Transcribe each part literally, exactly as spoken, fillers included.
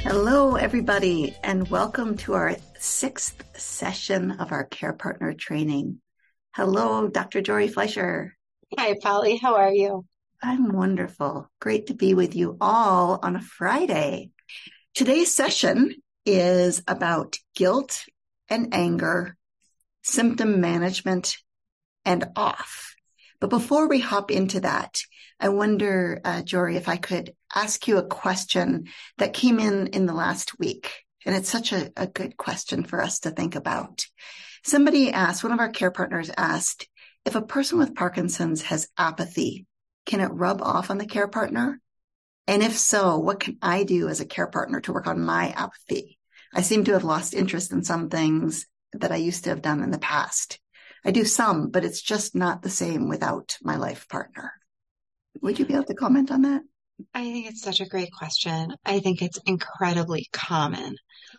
Hello, everybody, and welcome to our sixth session of our Care Partner training. Hello, Doctor Jory Fleischer. Hi, Polly. How are you? I'm wonderful. Great to be with you all on a Friday. Today's session is about guilt and anger, symptom management, and off. But before we hop into that, I wonder, uh, Jory, if I could ask you a question that came in in the last week. And it's such a, a good question for us to think about. Somebody asked, one of our care partners asked, if a person with Parkinson's has apathy, can it rub off on the care partner? And if so, what can I do as a care partner to work on my apathy? I seem to have lost interest in some things that I used to have done in the past. I do some, but it's just not the same without my life partner. Would you be able to comment on that? I think it's such a great question. I think it's incredibly common.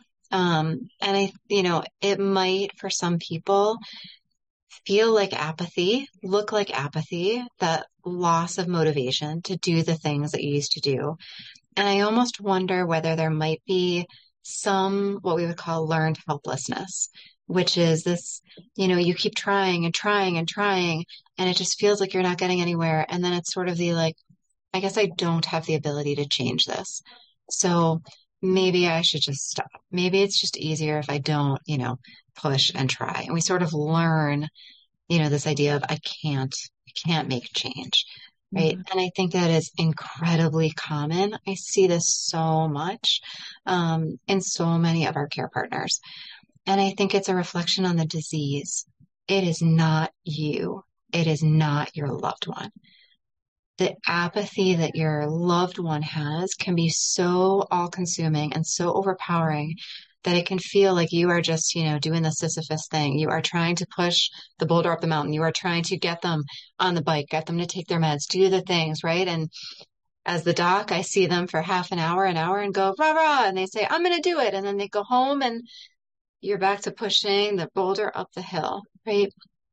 Um, and I, you know, it might for some people feel like apathy, look like apathy, that loss of motivation to do the things that you used to do. And I almost wonder whether there might be some, what we would call learned helplessness, which is this, you know, you keep trying and trying and trying, and it just feels like you're not getting anywhere. And then it's sort of the like, I guess I don't have the ability to change this. So maybe I should just stop. Maybe it's just easier if I don't, you know, push and try. And we sort of learn, you know, this idea of I can't, I can't make change. Right. Mm-hmm. And I think that is incredibly common. I see this so much um, in so many of our care partners. And I think it's a reflection on the disease. It is not you. It is not your loved one. The apathy that your loved one has can be so all-consuming and so overpowering that it can feel like you are just, you know, doing the Sisyphus thing. You are trying to push the boulder up the mountain. You are trying to get them on the bike, get them to take their meds, do the things, right? And as the doc, I see them for half an hour, an hour and go, rah, rah, and they say, I'm going to do it. And then they go home and you're back to pushing the boulder up the hill, right?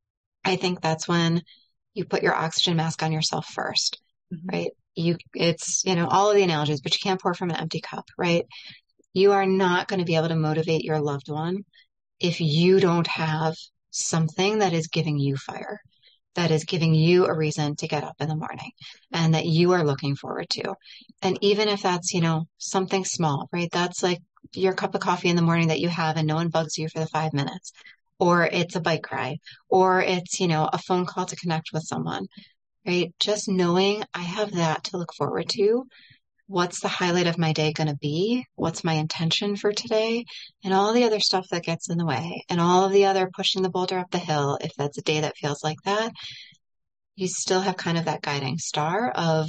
I think that's when you put your oxygen mask on yourself first, Mm-hmm. right? You, it's, you know, all of the analogies, but you can't pour from an empty cup, right? You are not going to be able to motivate your loved one if you don't have something that is giving you fire, that is giving you a reason to get up in the morning and that you are looking forward to. And even if that's, you know, something small, right? That's like your cup of coffee in the morning that you have and no one bugs you for the five minutes. Or it's a bike ride, or it's, you know, a phone call to connect with someone, right? Just knowing I have that to look forward to. What's the highlight of my day going to be? What's my intention for today? And all the other stuff that gets in the way and all of the other pushing the boulder up the hill. If that's a day that feels like that, you still have kind of that guiding star of,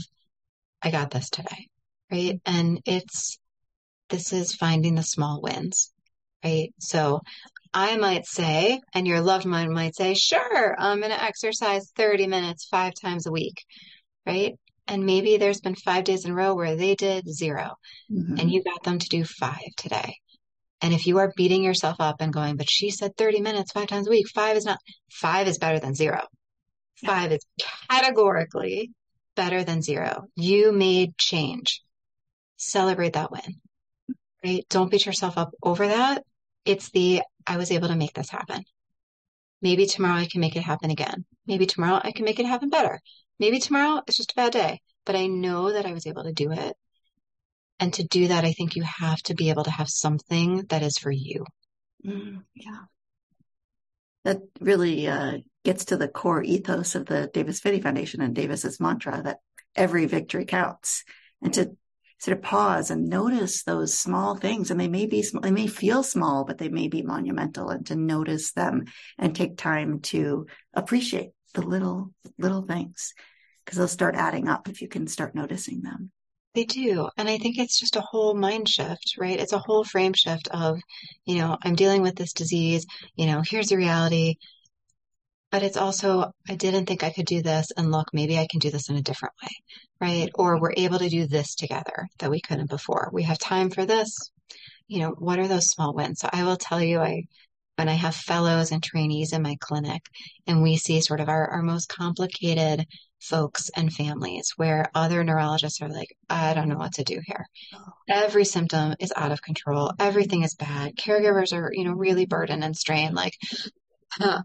I got this today, right? And it's, this is finding the small wins, right? So I might say, and your loved one might say, sure, I'm going to exercise thirty minutes five times a week, right? And maybe there's been five days in a row where they did zero Mm-hmm. and you got them to do five today. And if you are beating yourself up and going, but she said thirty minutes five times a week, five is not, five is better than zero. Yeah. Five is categorically better than zero. You made change. Celebrate that win, right? Don't beat yourself up over that. It's the, I was able to make this happen. Maybe tomorrow I can make it happen again. Maybe tomorrow I can make it happen better. Maybe tomorrow it's just a bad day, but I know that I was able to do it. And to do that, I think you have to be able to have something that is for you. Mm, yeah. That really uh, gets to the core ethos of the Davis Finney Foundation and Davis's mantra that every victory counts. And to sort of pause and notice those small things, and they may be small, they may feel small, but they may be monumental, and to notice them and take time to appreciate the little, little things, because they'll start adding up if you can start noticing them. They do. And I think it's just a whole mind shift, right? It's a whole frame shift of, you know, I'm dealing with this disease, you know, here's the reality. But it's also, I didn't think I could do this. And look, maybe I can do this in a different way, right? Or we're able to do this together that we couldn't before. We have time for this. You know, what are those small wins? So I will tell you, I, when I have fellows and trainees in my clinic and we see sort of our, our most complicated folks and families where other neurologists are like, I don't know what to do here. Every symptom is out of control. Everything is bad. Caregivers are, you know, really burdened and strained. Like, huh.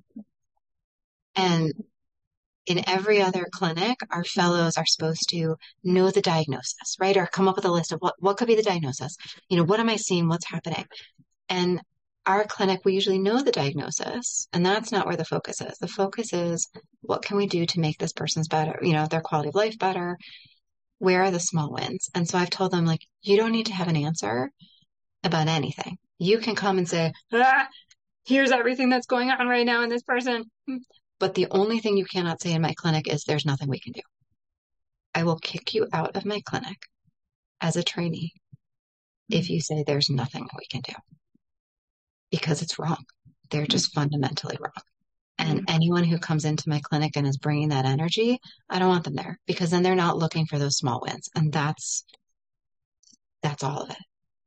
And in every other clinic, our fellows are supposed to know the diagnosis, right? Or come up with a list of what, what could be the diagnosis? You know, what am I seeing? What's happening? And our clinic, we usually know the diagnosis, and that's not where the focus is. The focus is, what can we do to make this person's better, you know, their quality of life better? Where are the small wins? And so I've told them, like, you don't need to have an answer about anything. You can come and say, ah, here's everything that's going on right now in this person. But the only thing you cannot say in my clinic is there's nothing we can do. I will kick you out of my clinic as a trainee if you say there's nothing we can do. Because it's wrong. They're just fundamentally wrong. And mm-hmm. anyone who comes into my clinic and is bringing that energy, I don't want them there, because then they're not looking for those small wins. And that's, that's all of it.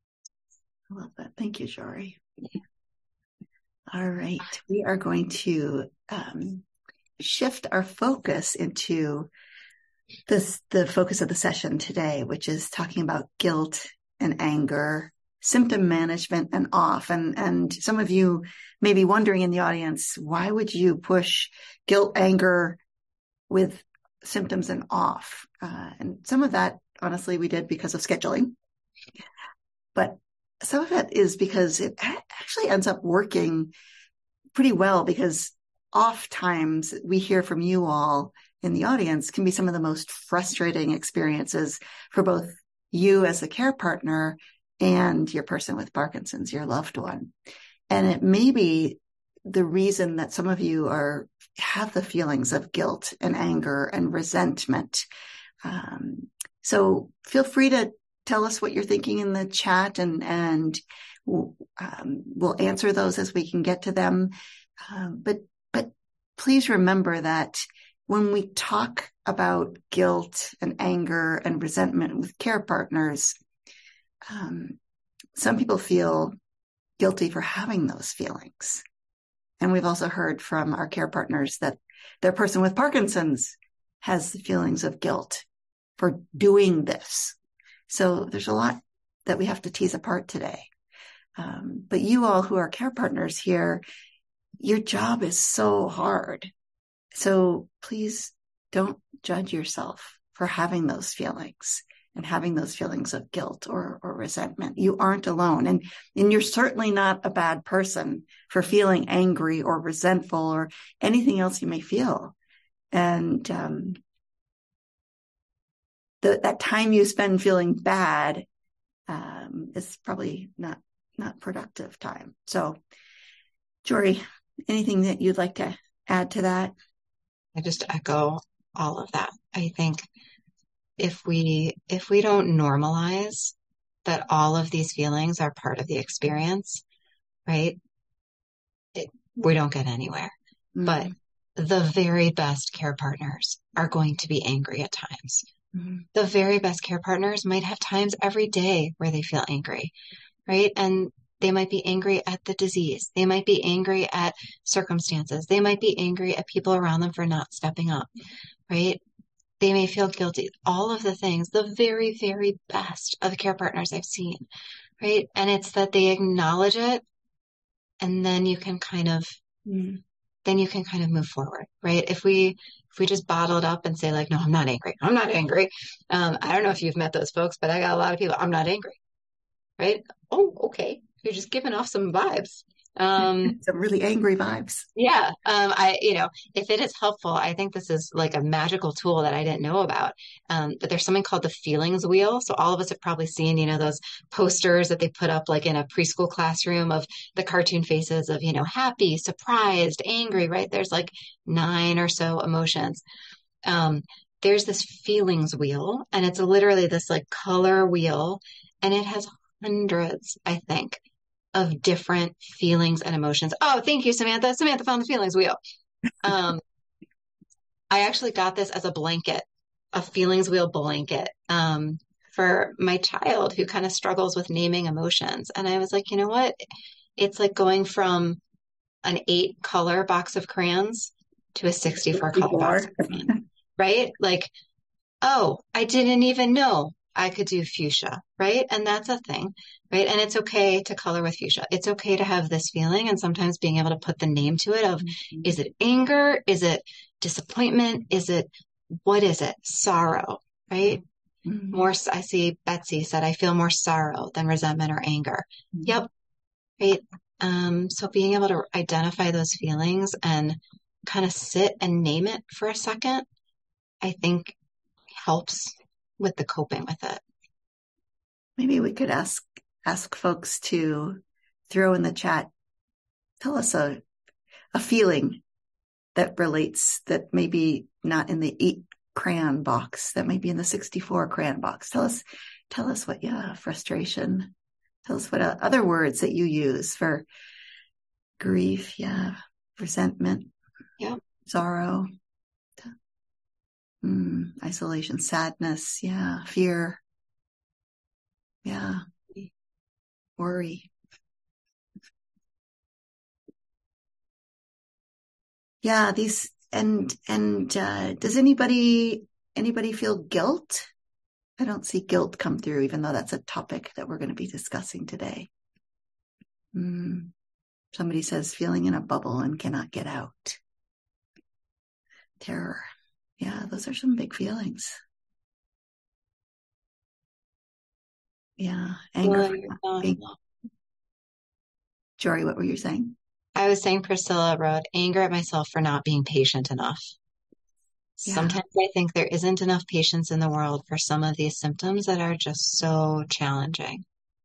I love that. Thank you, Jory. Yeah. All right. We are going to um, shift our focus into this, the focus of the session today, which is talking about guilt and anger, symptom management, and off. And, and some of you may be wondering in the audience, why would you push guilt, anger with symptoms and off? Uh, and some of that, honestly, we did because of scheduling. But some of it is because it actually ends up working pretty well, because off times we hear from you all in the audience can be some of the most frustrating experiences for both you as a care partner and your person with Parkinson's, your loved one. And it may be the reason that some of you are have the feelings of guilt and anger and resentment. Um, so feel free to tell us what you're thinking in the chat, and, and we'll, um, we'll answer those as we can get to them. Um, but, but please remember that when we talk about guilt and anger and resentment with care partners, um, some people feel guilty for having those feelings. And we've also heard from our care partners that their person with Parkinson's has the feelings of guilt for doing this. So there's a lot that we have to tease apart today. Um, but you all who are care partners here, your job is so hard. So please don't judge yourself for having those feelings and having those feelings of guilt or, or resentment. You aren't alone. And, and you're certainly not a bad person for feeling angry or resentful or anything else you may feel. And, um, The, that time you spend feeling bad um, is probably not not productive time. So, Jory, anything that you'd like to add to that? I just echo all of that. I think if we if we don't normalize that all of these feelings are part of the experience, right, it, we don't get anywhere. Mm-hmm. But the very best care partners are going to be angry at times. Mm-hmm. The very best care partners might have times every day where they feel angry, right? And they might be angry at the disease. They might be angry at circumstances. They might be angry at people around them for not stepping up, right? They may feel guilty. All of the things, the very, very best of the care partners I've seen, right? And it's that they acknowledge it, and then you can kind of, mm. then you can kind of move forward, right? If we, if we just bottle it up and say like, no, I'm not angry. I'm not angry. Um, I don't know if you've met those folks, but I got a lot of people, I'm not angry, right? Oh, okay. You're just giving off some vibes. Um, some really angry vibes. Yeah. Um, I, you know, if it is helpful, I think this is like a magical tool that I didn't know about. Um, but there's something called the feelings wheel. So all of us have probably seen, you know, those posters that they put up like in a preschool classroom of the cartoon faces of, you know, happy, surprised, angry, right? There's like nine or so emotions. Um, there's this feelings wheel, and it's literally this like color wheel, and it has hundreds, I think, of different feelings and emotions. Oh, thank you, Samantha. Samantha found the feelings wheel. Um, I actually got this as a blanket, a feelings wheel blanket, um, for my child who kind of struggles with naming emotions. And I was like, you know what? It's like going from an eight color box of crayons to a sixty-four color box of crayons, right? Like, oh, I didn't even know I could do fuchsia, right? And that's a thing, right? And it's okay to color with fuchsia. It's okay to have this feeling and sometimes being able to put the name to it of, Mm-hmm. is it anger? Is it disappointment? Is it, what is it? Sorrow, right? Mm-hmm. More, I see Betsy said, I feel more sorrow than resentment or anger. Mm-hmm. Yep. Right. Um, so being able to identify those feelings and kind of sit and name it for a second, I think helps with the coping with it. Maybe we could ask ask folks to throw in the chat, tell us a, a feeling that relates, that maybe not in the eight crayon box, that may be in the sixty-four crayon box. Tell us, tell us what, yeah, frustration. Tell us what uh, other words that you use for grief. Yeah. Resentment. Yeah. Sorrow. Mm, isolation, sadness. Yeah. Fear. Yeah. Worry. Yeah. These, and, and, uh, does anybody, anybody feel guilt? I don't see guilt come through, even though that's a topic that we're going to be discussing today. Mm. Somebody says feeling in a bubble and cannot get out. Terror. Yeah, those are some big feelings. Yeah, anger. Well, Being... Jory, what were you saying? I was saying Priscilla wrote anger at myself for not being patient enough. Yeah. Sometimes I think there isn't enough patience in the world for some of these symptoms that are just so challenging.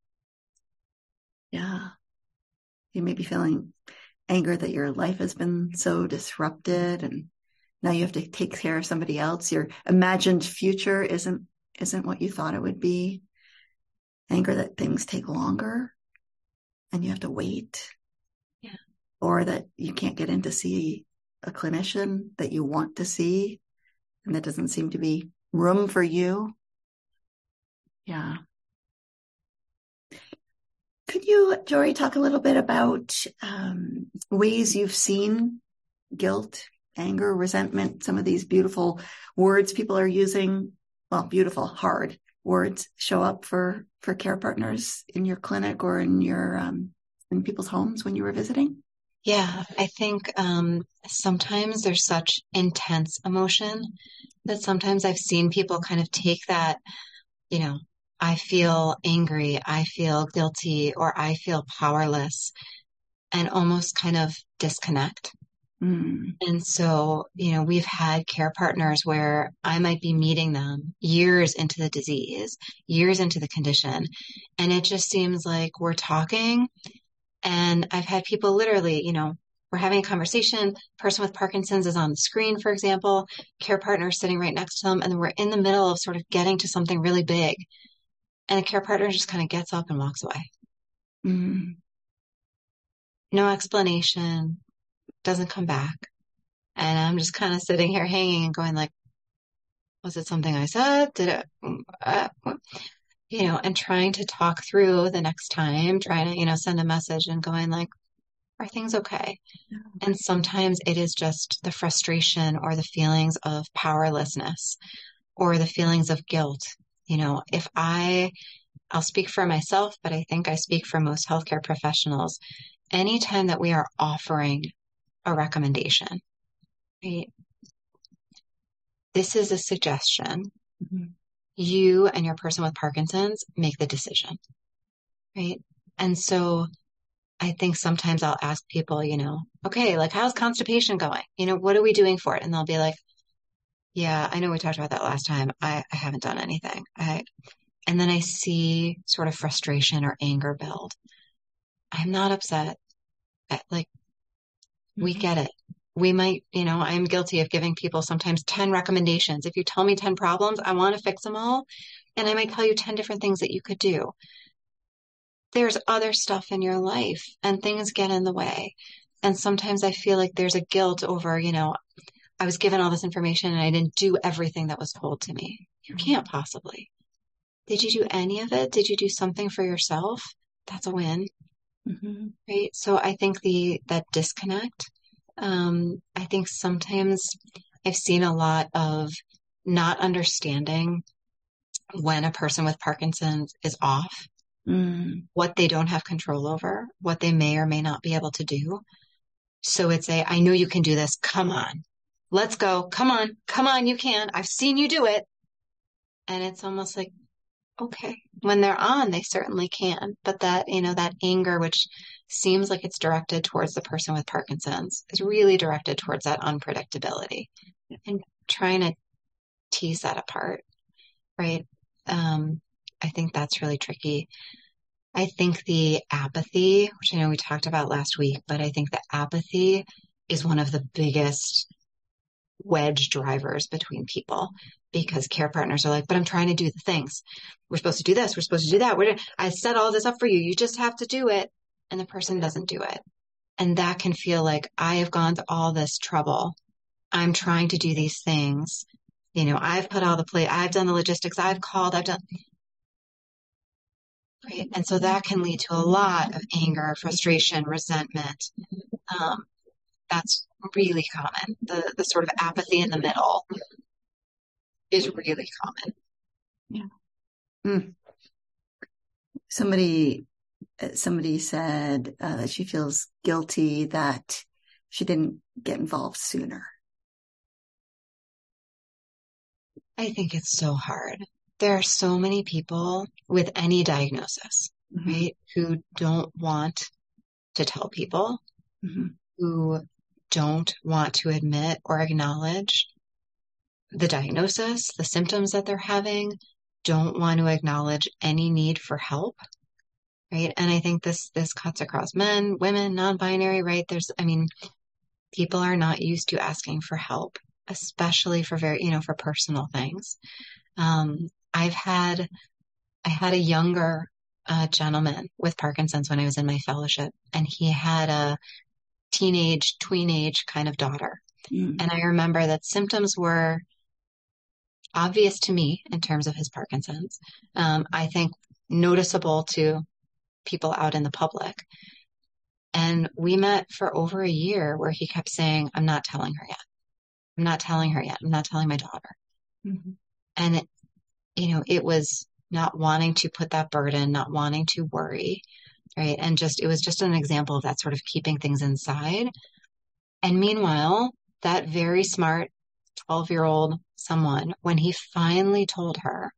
Yeah. You may be feeling anger that your life has been so disrupted and now you have to take care of somebody else. Your imagined future isn't isn't what you thought it would be. Anger that things take longer and you have to wait. Yeah. Or that you can't get in to see a clinician that you want to see and there doesn't seem to be room for you. Yeah. Could you, Jory, talk a little bit about um, ways you've seen guilt, anger, resentment, some of these beautiful words people are using, well, beautiful, hard words show up for, for care partners in your clinic or in your, um, in people's homes when you were visiting? Yeah, I think um, sometimes there's such intense emotion that sometimes I've seen people kind of take that, you know, I feel angry, I feel guilty, or I feel powerless, and almost kind of disconnect. Mm. And so, you know, we've had care partners where I might be meeting them years into the disease, years into the condition, and it just seems like we're talking. And I've had people literally, you know, we're having a conversation, person with Parkinson's is on the screen, for example, care partner sitting right next to them, and we're in the middle of sort of getting to something really big. And the care partner just kind of gets up and walks away. Mm. No explanation, doesn't come back. And I'm just kind of sitting here hanging and going like, was it something I said? Did it, uh, you know, and trying to talk through the next time, trying to, you know, send a message and going like, are things okay? And sometimes it is just the frustration or the feelings of powerlessness or the feelings of guilt. You know, if I, I'll speak for myself, but I think I speak for most healthcare professionals. Anytime that we are offering a recommendation, right? This is a suggestion. Mm-hmm. You and your person with Parkinson's make the decision, right? And so I think sometimes I'll ask people, you know, okay, like how's constipation going? You know, what are we doing for it? And they'll be like, yeah, I know we talked about that last time. I, I haven't done anything. I, and then I see sort of frustration or anger build. I'm not upset. I, like, we get it. We might, you know, I'm guilty of giving people sometimes ten recommendations. If you tell me ten problems, I want to fix them all. And I might tell you ten different things that you could do. There's other stuff in your life and things get in the way. And sometimes I feel like there's a guilt over, you know, I was given all this information and I didn't do everything that was told to me. You can't possibly. Did you do any of it? Did you do something for yourself? That's a win. Mm-hmm. Right. So I think the, that disconnect, um, I think sometimes I've seen a lot of not understanding when a person with Parkinson's is off, Mm. what they don't have control over, what they may or may not be able to do. So it's a, I know you can do this. Come on. Let's go. Come on. Come on. You can. I've seen you do it. And it's almost like, okay, when they're on, they certainly can. But that, you know, that anger, which seems like it's directed towards the person with Parkinson's, is really directed towards that unpredictability and trying to tease that apart, right? Um, I think that's really tricky. I think the apathy, which I know we talked about last week, but I think the apathy is one of the biggest wedge drivers between people because care partners are like, but I'm trying to do the things. We're supposed to do this. We're supposed to do that. We're, I set all this up for you. You just have to do it. And the person doesn't do it. And that can feel like I have gone to all this trouble. I'm trying to do these things. You know, I've put all the play, I've done the logistics, I've called, I've done, right? And so that can lead to a lot of anger, frustration, resentment. Um, that's really common. The, the sort of apathy in the middle is really common. Yeah. Mm. Somebody, somebody said uh, that she feels guilty that she didn't get involved sooner. I think it's so hard. There are so many people with any diagnosis, mm-hmm. right, who don't want to tell people, mm-hmm. who don't want to admit or acknowledge the diagnosis, the symptoms that they're having, don't want to acknowledge any need for help, right? And I think this this cuts across men, women, non-binary, right? There's, I mean, people are not used to asking for help, especially for very, you know, for personal things. Um, I've had, I had a younger uh, gentleman with Parkinson's when I was in my fellowship, and he had a teenage, tween-age kind of daughter. Mm. And I remember that symptoms were obvious to me in terms of his Parkinson's. Um, I think noticeable to people out in the public. And we met for over a year where he kept saying, I'm not telling her yet. I'm not telling her yet. I'm not telling my daughter. Mm-hmm. And it, you know, it was not wanting to put that burden, not wanting to worry, right? And just, it was just an example of that sort of keeping things inside. And meanwhile, that very smart twelve-year-old someone, when he finally told her,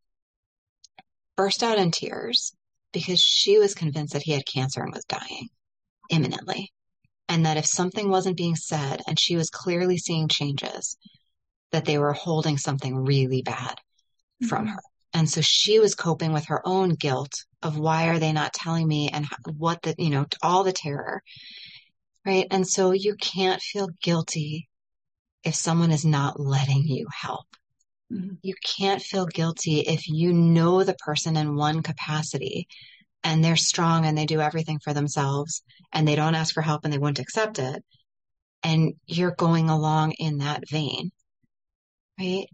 burst out in tears because she was convinced that he had cancer and was dying imminently. And that if something wasn't being said and she was clearly seeing changes, that they were holding something really bad mm-hmm. from her. And so she was coping with her own guilt of why are they not telling me and what the, you know, all the terror, right? And so you can't feel guilty if someone is not letting you help. Mm-hmm. You can't feel guilty if you know the person in one capacity and they're strong and they do everything for themselves and they don't ask for help and they won't accept it. And you're going along in that vein, right?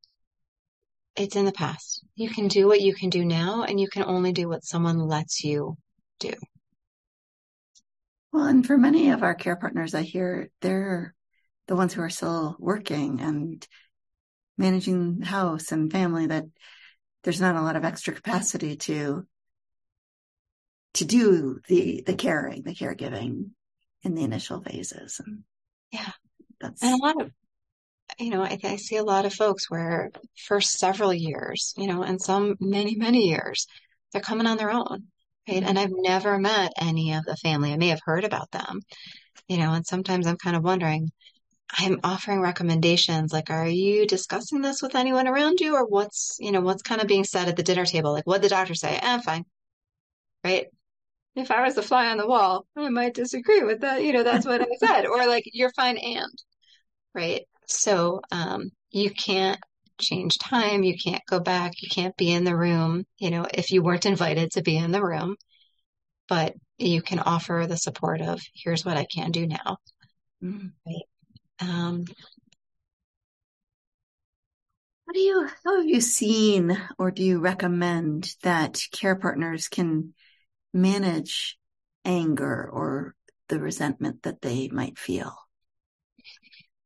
It's in the past. You can do what you can do now, and you can only do what someone lets you do. Well, and for many of our care partners, I hear they're the ones who are still working and managing the house and family, that there's not a lot of extra capacity to to do the the caring, the caregiving in the initial phases. And yeah, that's and a lot of, you know, I, I see a lot of folks where for several years, you know, and some many, many years, they're coming on their own, right? Mm-hmm. And I've never met any of the family. I may have heard about them, you know, and sometimes I'm kind of wondering, I'm offering recommendations. Like, are you discussing this with anyone around you, or what's, you know, what's kind of being said at the dinner table? Like, what'd the doctor say? Eh, fine. Right? If I was the fly on the wall, I might disagree with that. You know, that's what I said. Or like, you're fine and, right? So, um, you can't change time. You can't go back. You can't be in the room, you know, if you weren't invited to be in the room, but you can offer the support of, here's what I can do now. Mm-hmm. Right? Um, What do you, how have you seen, or do you recommend that care partners can manage anger or the resentment that they might feel? I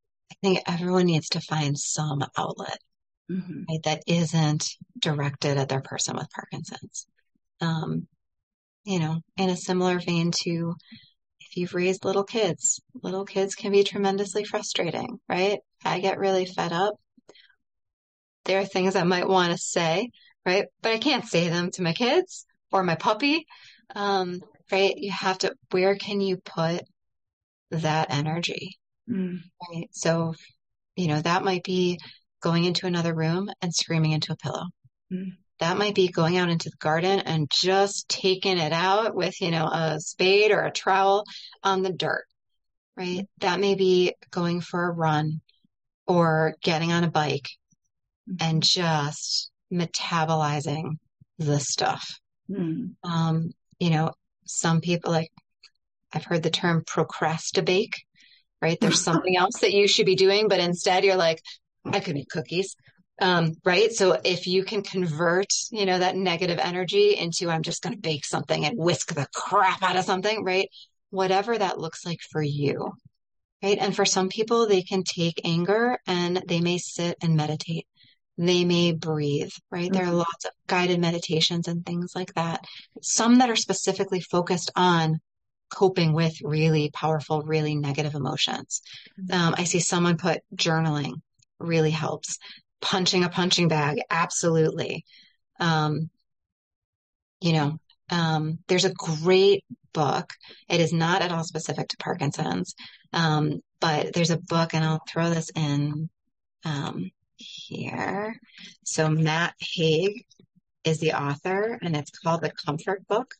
think everyone needs to find some outlet, Mm-hmm. right, that isn't directed at their person with Parkinson's. Um, you know, in a similar vein to if you've raised little kids, little kids can be tremendously frustrating, right? I get really fed up. There are things I might want to say, right? But I can't say them to my kids or my puppy. Um, right? You have to, where can you put that energy? Mm-hmm. Right? So, you know, that might be going into another room and screaming into a pillow. Mm-hmm. That might be going out into the garden and just taking it out with, you know, a spade or a trowel on the dirt, right? That may be going for a run or getting on a bike and just metabolizing the stuff. Mm-hmm. Um, you know, some people like, I've heard the term procrastinate, right? There's something else that you should be doing, but instead you're like, I could make cookies. Um, right. So if you can convert, you know, that negative energy into, I'm just going to bake something and whisk the crap out of something, right? Whatever that looks like for you. Right. And for some people, they can take anger and they may sit and meditate. They may breathe, right? There are Mm-hmm. lots of guided meditations and things like that. Some that are specifically focused on coping with really powerful, really negative emotions. Um, I see someone put journaling really helps. Punching a punching bag, absolutely. Um, you know, um, there's a great book. It is not at all specific to Parkinson's, um, but there's a book, and I'll throw this in um, here. So Matt Haig is the author, and it's called The Comfort Book.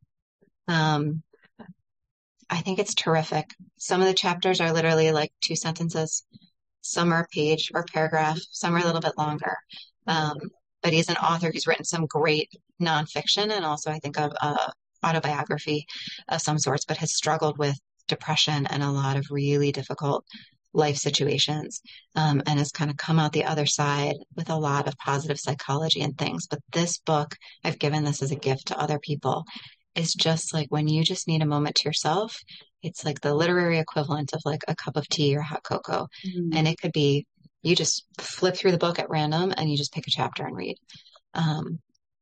Um, I think it's terrific. Some of the chapters are literally like two sentences. Some are a page or paragraph. Some are a little bit longer. Um, but he's an author who's written some great nonfiction and also, I think, of uh, autobiography of some sorts, but has struggled with depression and a lot of really difficult life situations, um, and has kind of come out the other side with a lot of positive psychology and things. But this book, I've given this as a gift to other people, is just like when you just need a moment to yourself. It's like the literary equivalent of like a cup of tea or hot cocoa. Mm-hmm. And it could be, you just flip through the book at random and you just pick a chapter and read. Um,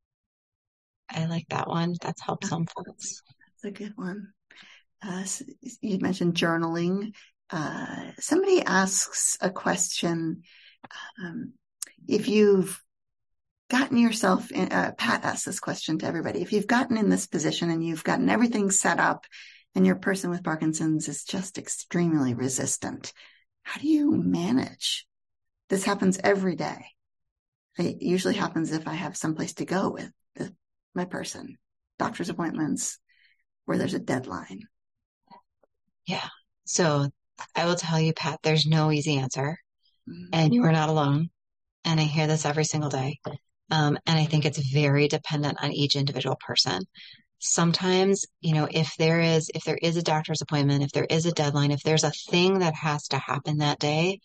I like that one. That's helped some folks. That's a good one. Uh, you mentioned journaling. Uh, somebody asks a question. Um, if you've gotten yourself in, uh, Pat asked this question to everybody. If you've gotten in this position and you've gotten everything set up and your person with Parkinson's is just extremely resistant, how do you manage? This happens every day. It usually happens if I have someplace to go with the, my person, doctor's appointments, where there's a deadline. Yeah. So I will tell you, Pat, there's no easy answer, Mm-hmm. and you are not alone. And I hear this every single day. Um, and I think it's very dependent on each individual person. Sometimes, you know, if there is, if there is a doctor's appointment, if there is a deadline, if there's a thing that has to happen that day,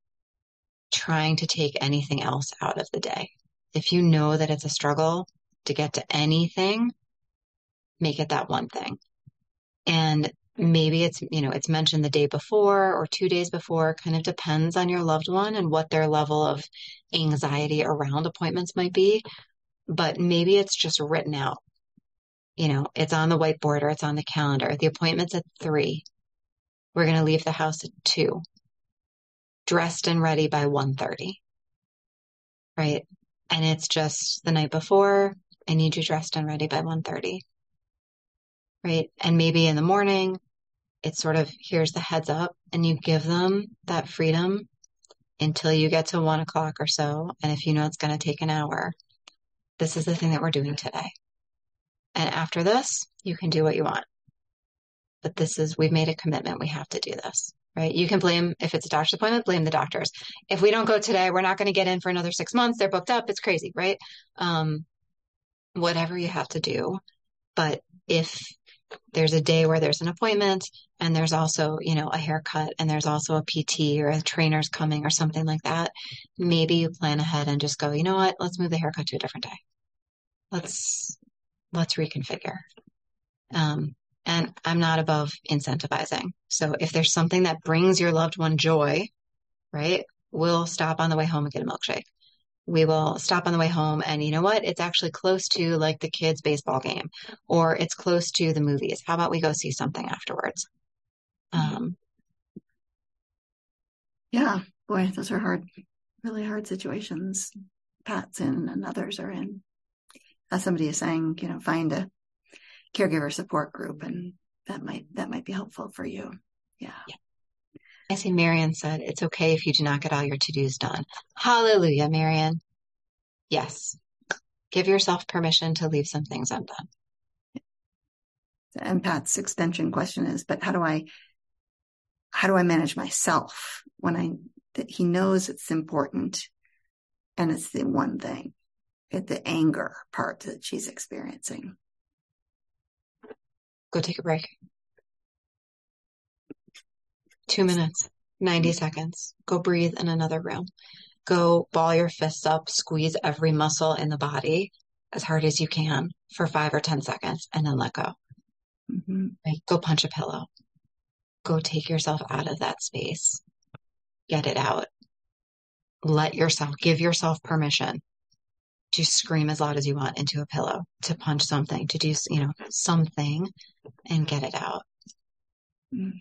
trying to take anything else out of the day. If you know that it's a struggle to get to anything, make it that one thing. And maybe it's, you know, it's mentioned the day before or two days before, kind of depends on your loved one and what their level of anxiety around appointments might be. But maybe it's just written out. You know, it's on the whiteboard or it's on the calendar. The appointment's at three. We're going to leave the house at two. Dressed and ready by one thirty. Right? And it's just the night before, I need you dressed and ready by one thirty. Right? And maybe in the morning, it's sort of, here's the heads up, and you give them that freedom until you get to one o'clock or so. And if you know it's going to take an hour, this is the thing that we're doing today. And after this, you can do what you want. But this is, we've made a commitment. We have to do this, right? You can blame, if it's a doctor's appointment, blame the doctors. If we don't go today, we're not going to get in for another six months. They're booked up. It's crazy, right? Um, whatever you have to do. But if there's a day where there's an appointment and there's also, you know, a haircut and there's also a P T or a trainer's coming or something like that, maybe you plan ahead and just go, you know what, let's move the haircut to a different day. Let's, let's reconfigure. Um, and I'm not above incentivizing. So if there's something that brings your loved one joy, right? We'll stop on the way home and get a milkshake. We will stop on the way home and you know what? It's actually close to like the kids' baseball game or it's close to the movies. How about we go see something afterwards? Um, Yeah, boy, those are hard, really hard situations Pat's in and others are in. As somebody is saying, you know, find a caregiver support group and that might, that might be helpful for you. Yeah. yeah. I see Marion said, it's okay if you do not get all your to-dos done. Hallelujah, Marion. Yes. Give yourself permission to leave some things undone. And Pat's extension question is, but how do I, how do I manage myself when I, that he knows it's important and it's the one thing, it, the anger part that she's experiencing. Go take a break. Two minutes, ninety seconds. Go breathe in another room. Go ball your fists up, squeeze every muscle in the body as hard as you can for five or ten seconds and then let go. Mm-hmm. Right? Go punch a pillow. Go take yourself out of that space. Get it out. Let yourself, give yourself permission to scream as loud as you want into a pillow, to punch something, to do, you know, something and get it out. Mm-hmm.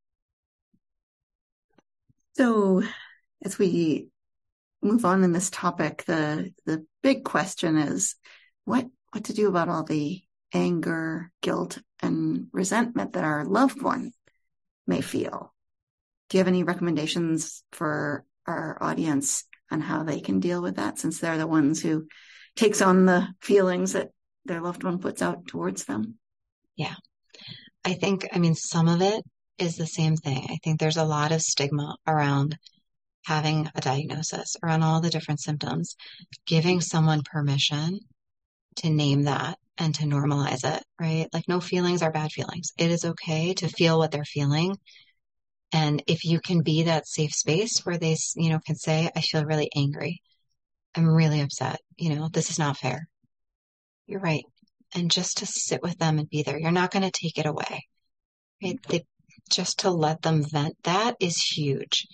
So as we move on in this topic, the, the big question is what, what to do about all the anger, guilt, and resentment that our loved one may feel. Do you have any recommendations for our audience on how they can deal with that, since they're the ones who takes on the feelings that their loved one puts out towards them? Yeah. I think, I mean, some of it is the same thing. I think there's a lot of stigma around having a diagnosis, around all the different symptoms, giving someone permission to name that and to normalize it, right? Like no feelings are bad feelings. It is okay to feel what they're feeling. And if you can be that safe space where they, you know, can say, I feel really angry. I'm really upset. You know, this is not fair. You're right. And just to sit with them and be there. You're not going to take it away. Right? They, just to let them vent that is huge.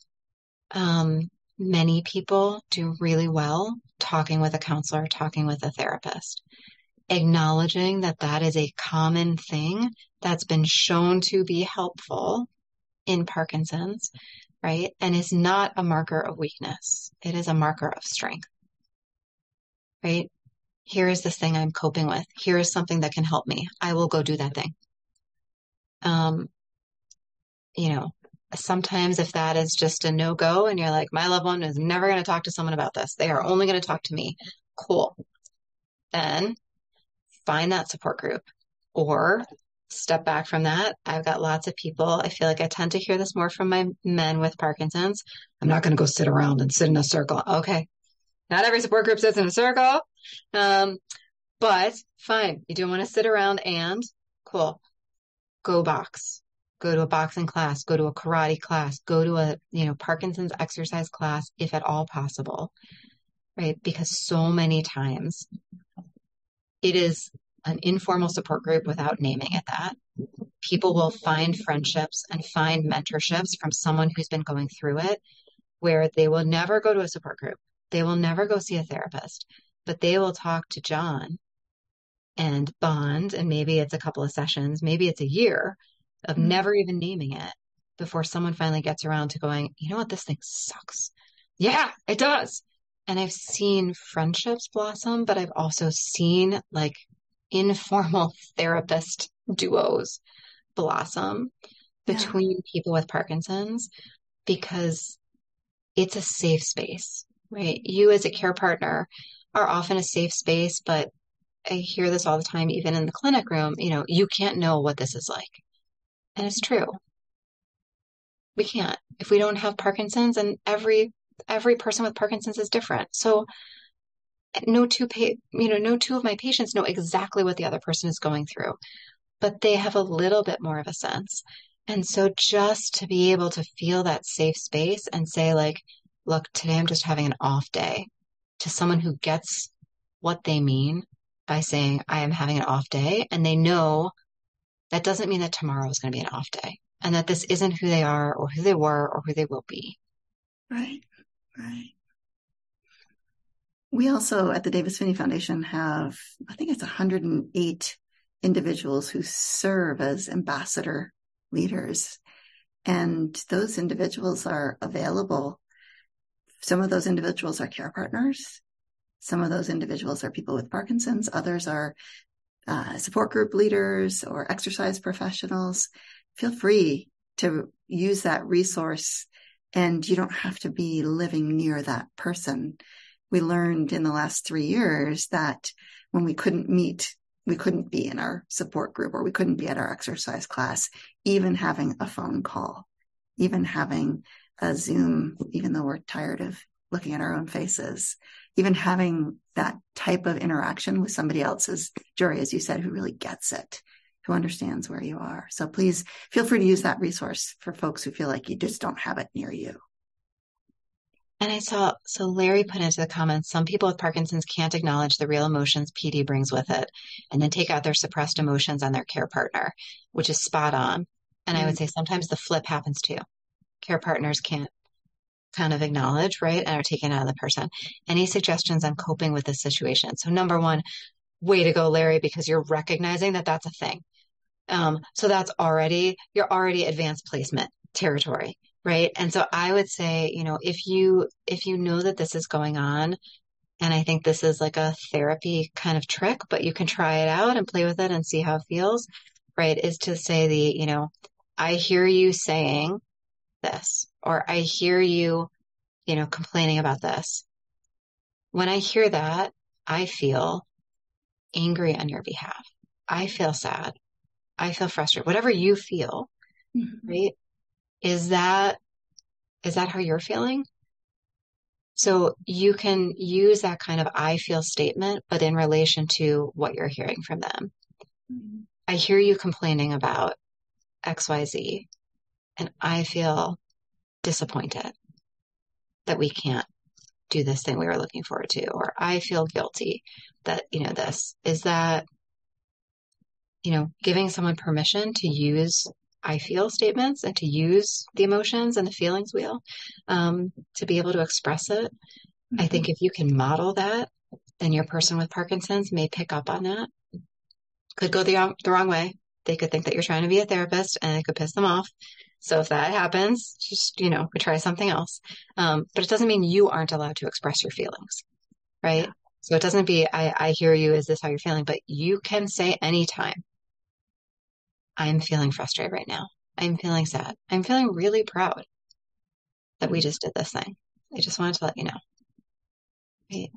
Um, many people do really well talking with a counselor, talking with a therapist, acknowledging that that is a common thing that's been shown to be helpful in Parkinson's, right? And is not a marker of weakness. It is a marker of strength, right? Here is this thing I'm coping with. Here is something that can help me. I will go do that thing. Um, you know, sometimes if that is just a no-go and you're like, my loved one is never going to talk to someone about this. They are only going to talk to me. Cool. Then find that support group or step back from that. I've got lots of people. I feel like I tend to hear this more from my men with Parkinson's. I'm not going to go sit around and sit in a circle. Okay. Not every support group sits in a circle. Um, but fine. You don't want to sit around and cool. Go box. Go to a boxing class, go to a karate class, go to a, you know, Parkinson's exercise class, if at all possible, right? Because so many times it is an informal support group without naming it that. People will find friendships and find mentorships from someone who's been going through it, where they will never go to a support group. They will never go see a therapist, but they will talk to John and bond. And maybe it's a couple of sessions, maybe it's a year of mm-hmm. never even naming it before someone finally gets around to going, you know what, this thing sucks. Yeah, it does. And I've seen friendships blossom, but I've also seen like informal therapist duos blossom between yeah. people with Parkinson's because it's a safe space, right? You as a care partner are often a safe space, but I hear this all the time, even in the clinic room, you know, you can't know what this is like. And it's true. We can't. If we don't have Parkinson's, and every every person with Parkinson's is different. So no two pa- you know, no two of my patients know exactly what the other person is going through, but they have a little bit more of a sense. And so just to be able to feel that safe space and say like, look, today I'm just having an off day, to someone who gets what they mean by saying I am having an off day, and they know that doesn't mean that tomorrow is going to be an off day and that this isn't who they are or who they were or who they will be. Right. Right. We also at the Davis Phinney Foundation have, I think it's one hundred eight individuals who serve as ambassador leaders. And those individuals are available. Some of those individuals are care partners. Some of those individuals are people with Parkinson's. Others are uh, support group leaders or exercise professionals. Feel free to use that resource, and you don't have to be living near that person. We learned in the last three years that when we couldn't meet, we couldn't be in our support group, or we couldn't be at our exercise class, even having a phone call, even having a Zoom, even though we're tired of looking at our own faces, even having that type of interaction with somebody else's, Jory, as you said, who really gets it, who understands where you are. So please feel free to use that resource for folks who feel like you just don't have it near you. And I saw, so Larry put into the comments, some people with Parkinson's can't acknowledge the real emotions P D brings with it and then take out their suppressed emotions on their care partner, which is spot on. And mm. I would say sometimes the flip happens too. Care partners can't kind of acknowledge, right, and are taken out of the person. Any suggestions on coping with this situation? So number one, way to go, Larry, because you're recognizing that that's a thing. Um, so that's already, you're already advanced placement territory. Right. And so I would say, you know, if you, if you know that this is going on, and I think this is like a therapy kind of trick, but you can try it out and play with it and see how it feels, right, is to say the, you know, I hear you saying this, or I hear you, you know, complaining about this. When I hear that, I feel angry on your behalf. I feel sad. I feel frustrated. Whatever you feel, mm-hmm. right? Is that, is that how you're feeling? So you can use that kind of I feel statement, but in relation to what you're hearing from them. Mm-hmm. I hear you complaining about X Y Z, and I feel disappointed that we can't do this thing we were looking forward to, or I feel guilty that, you know, this is that, you know, giving someone permission to use I feel statements and to use the emotions and the feelings wheel, um, to be able to express it. Mm-hmm. I think if you can model that, then your person with Parkinson's may pick up on that. Could go the, the wrong way. They could think that you're trying to be a therapist, and it could piss them off. So if that happens, just, you know, we try something else. Um, but it doesn't mean you aren't allowed to express your feelings, right? Yeah. So it doesn't be, I, I hear you, is this how you're feeling? But you can say anytime, I'm feeling frustrated right now. I'm feeling sad. I'm feeling really proud that we just did this thing. I just wanted to let you know. Right.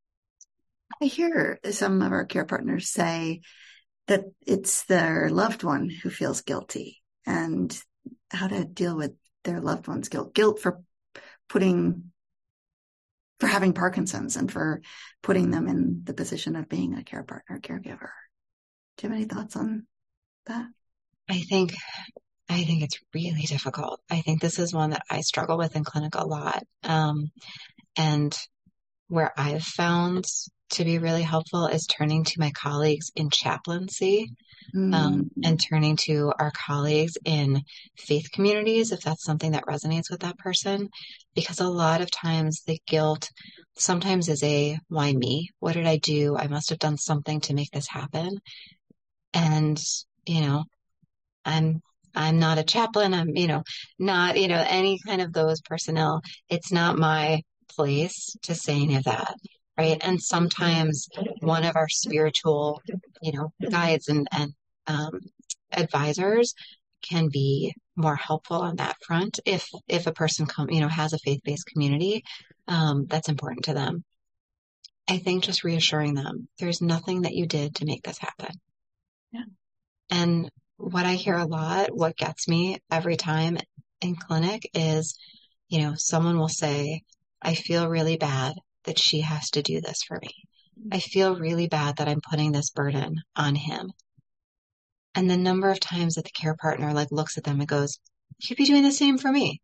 I hear some of our care partners say that it's their loved one who feels guilty, and how to deal with their loved one's guilt, guilt for putting, for having Parkinson's and for putting them in the position of being a care partner, caregiver. Do you have any thoughts on that? I think, I think it's really difficult. I think this is one that I struggle with in clinic a lot. Um, and where I've found to be really helpful is turning to my colleagues in chaplaincy, mm. um, and turning to our colleagues in faith communities, if that's something that resonates with that person, because a lot of times the guilt sometimes is a, why me? What did I do? I must have done something to make this happen. And, you know, I'm, I'm not a chaplain. I'm, you know, not, you know, any kind of those personnel. It's not my place to say any of that. Right. And sometimes one of our spiritual, you know, guides and, and, um, advisors can be more helpful on that front. If, if a person come, you know, has a faith-based community, um, that's important to them. I think just reassuring them, there's nothing that you did to make this happen. Yeah. And what I hear a lot, what gets me every time in clinic is, you know, someone will say, I feel really bad that she has to do this for me. I feel really bad that I'm putting this burden on him. And the number of times that the care partner like looks at them and goes, you'd be doing the same for me.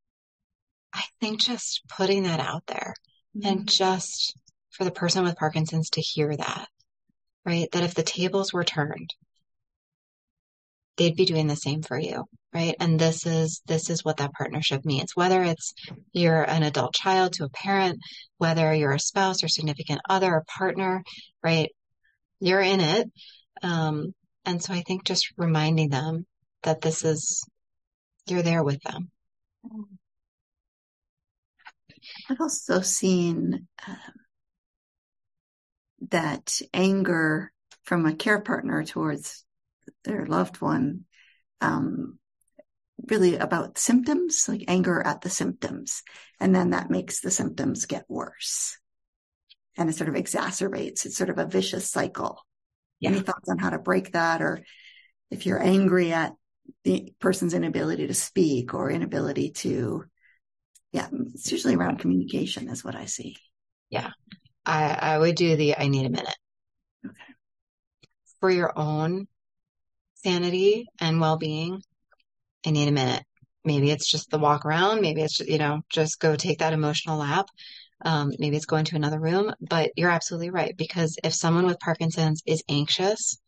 I think just putting that out there, mm-hmm. and just for the person with Parkinson's to hear that, right? That if the tables were turned, they'd be doing the same for you, right? And this is this is what that partnership means. Whether it's you're an adult child to a parent, whether you're a spouse or significant other or partner, right? You're in it. Um, and so I think just reminding them that this is, you're there with them. I've also seen um, that anger from a care partner towards their loved one, um, really about symptoms, like anger at the symptoms. And then that makes the symptoms get worse. And it sort of exacerbates. It's sort of a vicious cycle. Yeah. Any thoughts on how to break that? Or if you're angry at the person's inability to speak or inability to, yeah, it's usually around communication is what I see. Yeah. I, I would do the, I need a minute. Okay. For your own sanity and well-being, I need a minute. Maybe it's just the walk around. Maybe it's, you know, just go take that emotional lap. Um, maybe it's going to another room, but you're absolutely right. Because if someone with Parkinson's is anxious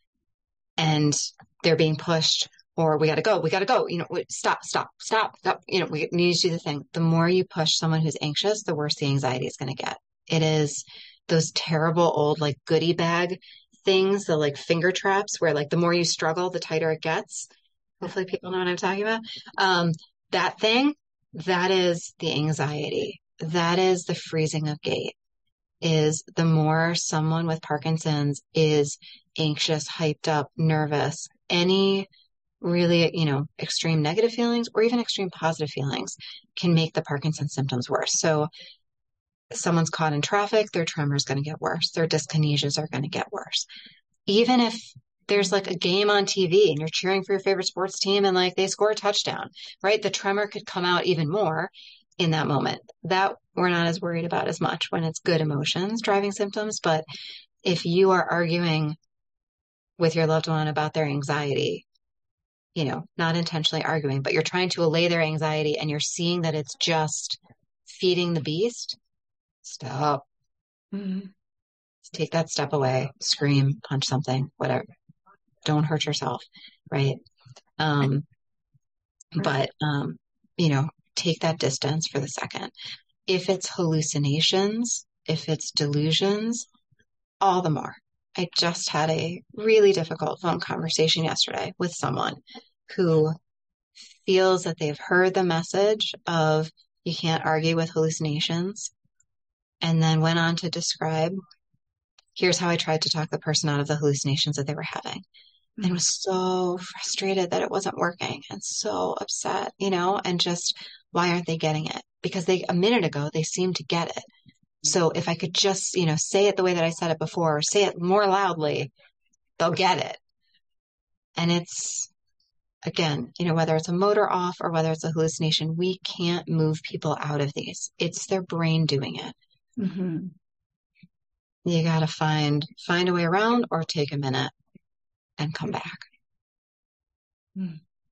and they're being pushed, or we got to go, we got to go, you know, stop, stop, stop, stop. You know, we need to do the thing. The more you push someone who's anxious, the worse the anxiety is going to get. It is those terrible old like goodie bag things, the like finger traps where like the more you struggle, the tighter it gets. Hopefully people know what I'm talking about. Um, that thing, that is the anxiety. That is the freezing of gait, is the more someone with Parkinson's is anxious, hyped up, nervous, any really, you know, extreme negative feelings or even extreme positive feelings can make the Parkinson's symptoms worse. So someone's caught in traffic, their tremor is going to get worse. Their dyskinesias are going to get worse. Even if there's like a game on T V and you're cheering for your favorite sports team and like they score a touchdown, right? The tremor could come out even more in that moment. That we're not as worried about as much when it's good emotions driving symptoms. But if you are arguing with your loved one about their anxiety, you know, not intentionally arguing, but you're trying to allay their anxiety and you're seeing that it's just feeding the beast, stop. Mm-hmm. Take that step away, scream, punch something, whatever. Don't hurt yourself, right? Um, but, um, you know, take that distance for the second. If it's hallucinations, if it's delusions, all the more. I just had a really difficult phone conversation yesterday with someone who feels that they've heard the message of you can't argue with hallucinations, and then went on to describe, here's how I tried to talk the person out of the hallucinations that they were having. And was so frustrated that it wasn't working and so upset, you know, and just, why aren't they getting it? Because they, a minute ago, they seemed to get it. So if I could just, you know, say it the way that I said it before, or say it more loudly, they'll get it. And it's, again, you know, whether it's a motor off or whether it's a hallucination, we can't move people out of these. It's their brain doing it. Mm-hmm. You got to find, find a way around or take a minute and come back. Hmm.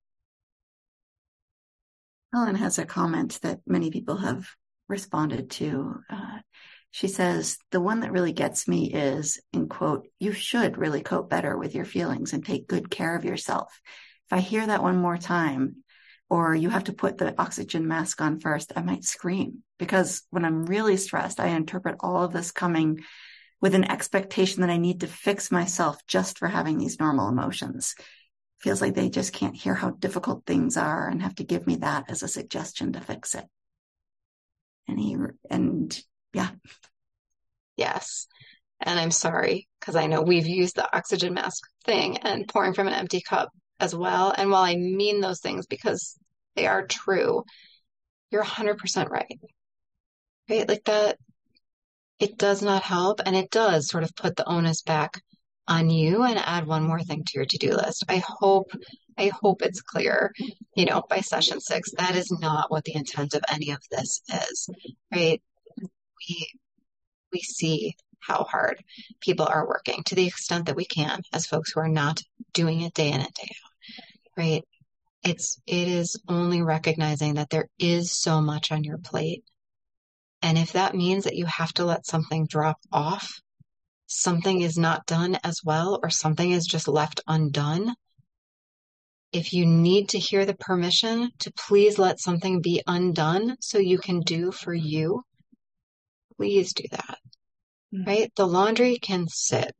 Helen has a comment that many people have responded to. Uh, she says, the one that really gets me is, in quote, you should really cope better with your feelings and take good care of yourself. If I hear that one more time, or you have to put the oxygen mask on first, I might scream, because when I'm really stressed, I interpret all of this coming with an expectation that I need to fix myself just for having these normal emotions. Feels like they just can't hear how difficult things are and have to give me that as a suggestion to fix it. And he, and yeah. Yes. And I'm sorry, because I know we've used the oxygen mask thing and pouring from an empty cup as well. And while I mean those things because they are true, you're one hundred percent right. Right? Like that, it does not help. And it does sort of put the onus back on you and add one more thing to your to-do list. I hope, I hope it's clear, you know, by session six, that is not what the intent of any of this is, right? We, we see how hard people are working to the extent that we can as folks who are not doing it day in and day out, right? It's, it is only recognizing that there is so much on your plate. And if that means that you have to let something drop off, something is not done as well, or something is just left undone, If you need to hear the permission to please let something be undone so you can do for you, please do that, Mm-hmm. right? The laundry can sit.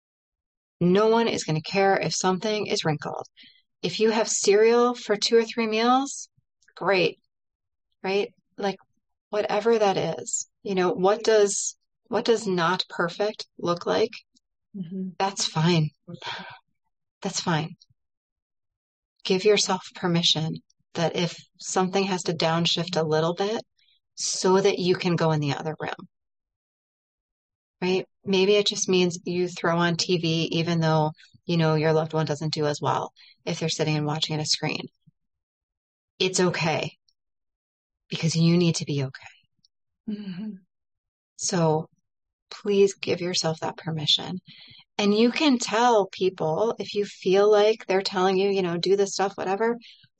No one is going to care if something is wrinkled. If you have cereal for two or three meals, great, right? Like whatever that is, you know, what does what does not perfect look like? Mm-hmm. That's fine. That's fine. Give yourself permission that if something has to downshift a little bit so that you can go in the other room, right? Maybe it just means you throw on T V even though, you know, your loved one doesn't do as well if they're sitting and watching at a screen. It's okay because you need to be okay. Mm-hmm. So please give yourself that permission. And you can tell people if you feel like they're telling you, you know, do this stuff, whatever,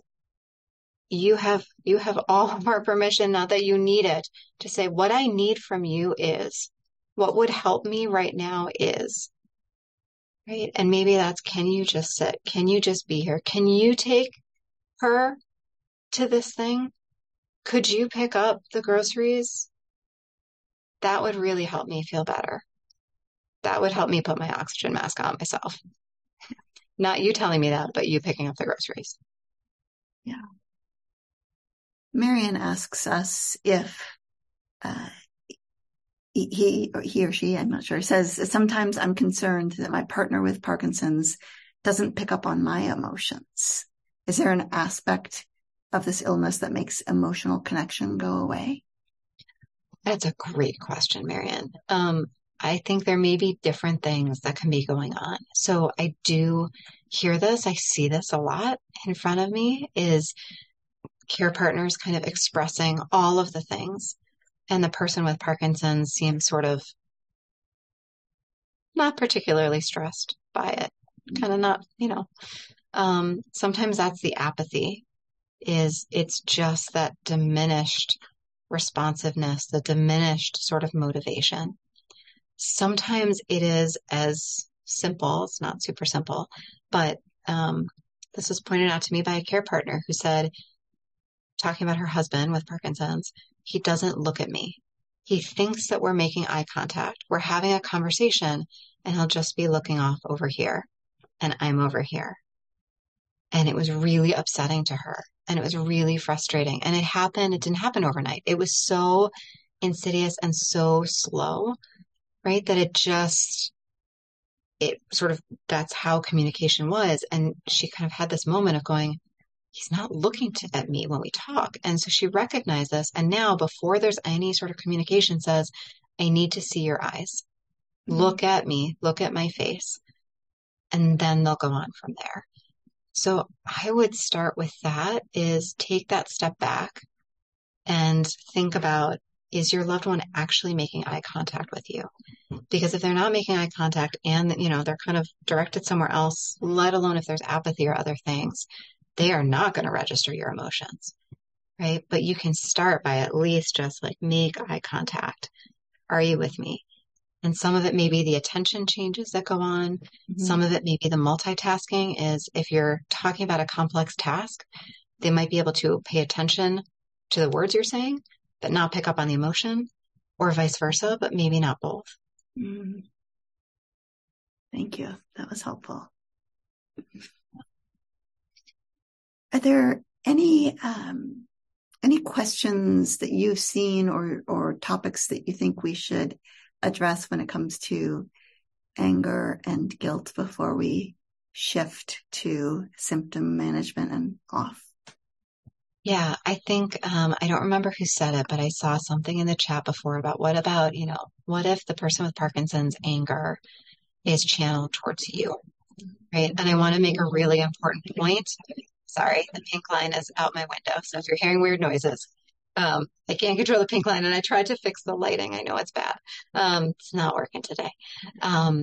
you have you have all of our permission, not that you need it, to say what I need from you is what would help me right now is, right? And maybe that's, can you just sit? Can you just be here? Can you take her to this thing? Could you pick up the groceries? That would really help me feel better. That would help me put my oxygen mask on myself. Not you telling me that, but you picking up the groceries. Yeah. Marion asks us if uh, he, or he or she, I'm not sure, says, sometimes I'm concerned that my partner with Parkinson's doesn't pick up on my emotions. Is there an aspect of this illness that makes emotional connection go away? That's a great question, Marion. Um, I think there may be different things that can be going on. So I do hear this. I see this a lot in front of me, is care partners kind of expressing all of the things. And the person with Parkinson's seems sort of not particularly stressed by it. Kind of not, you know. Um, sometimes that's the apathy, is it's just that diminished responsiveness, the diminished sort of motivation. Sometimes it is as simple, it's not super simple, but um, this was pointed out to me by a care partner who said, talking about her husband with Parkinson's, he doesn't look at me. He thinks that we're making eye contact. We're having a conversation, and he'll just be looking off over here, and I'm over here. And it was really upsetting to her, and it was really frustrating. And it happened, it didn't happen overnight. It was so insidious and so slow, right? That it just, it sort of, that's how communication was. And she kind of had this moment of going, he's not looking to, at me when we talk. And so she recognized this. And now, before there's any sort of communication, says, I need to see your eyes. Look mm-hmm. at me, look at my face. And then they'll go on from there. So I would start with that, is take that step back and think about, is your loved one actually making eye contact with you? Because if they're not making eye contact and, you know, they're kind of directed somewhere else, let alone if there's apathy or other things, they are not going to register your emotions, right? But you can start by at least just like, make eye contact. Are you with me? And some of it may be the attention changes that go on. Mm-hmm. Some of it may be the multitasking, is if you're talking about a complex task, they might be able to pay attention to the words you're saying, but not pick up on the emotion, or vice versa, but maybe not both. Mm. Thank you. That was helpful. Are there any um, any questions that you've seen, or or topics that you think we should address when it comes to anger and guilt before we shift to symptom management and off? Yeah, I think, um, I don't remember who said it, but I saw something in the chat before about, what about, you know, what if the person with Parkinson's anger is channeled towards you, right? And I want to make a really important point. Sorry, the pink line is out my window. So if you're hearing weird noises, um, I can't control the pink line, and I tried to fix the lighting. I know it's bad. Um, it's not working today. Um,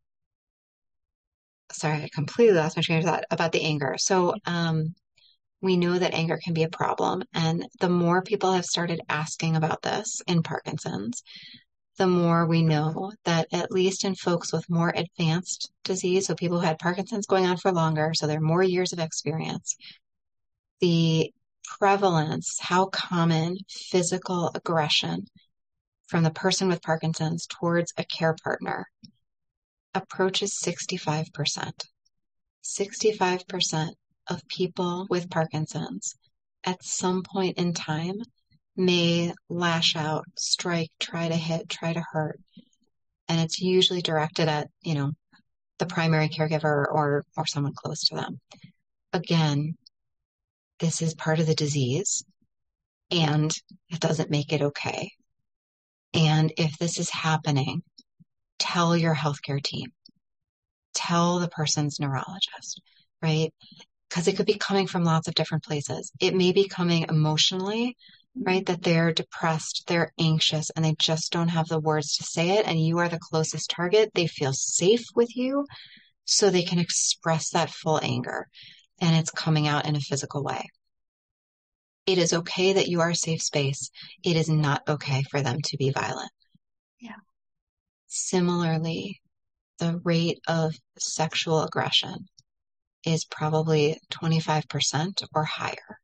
sorry, I completely lost my train of thought about the anger. So, um, we know that anger can be a problem. And the more people have started asking about this in Parkinson's, the more we know that at least in folks with more advanced disease, so people who had Parkinson's going on for longer, so there are more years of experience, the prevalence, how common physical aggression from the person with Parkinson's towards a care partner approaches sixty-five percent. sixty-five percent of people with Parkinson's at some point in time may lash out, strike, try to hit, try to hurt. And it's usually directed at, you know, the primary caregiver or, or someone close to them. Again, this is part of the disease and it doesn't make it okay. And if this is happening, tell your healthcare team, tell the person's neurologist, right? Because it could be coming from lots of different places. It may be coming emotionally, right? That they're depressed, they're anxious, and they just don't have the words to say it. And you are the closest target. They feel safe with you, so they can express that full anger. And it's coming out in a physical way. It is okay that you are a safe space. It is not okay for them to be violent. Yeah. Similarly, the rate of sexual aggression is probably twenty-five percent or higher.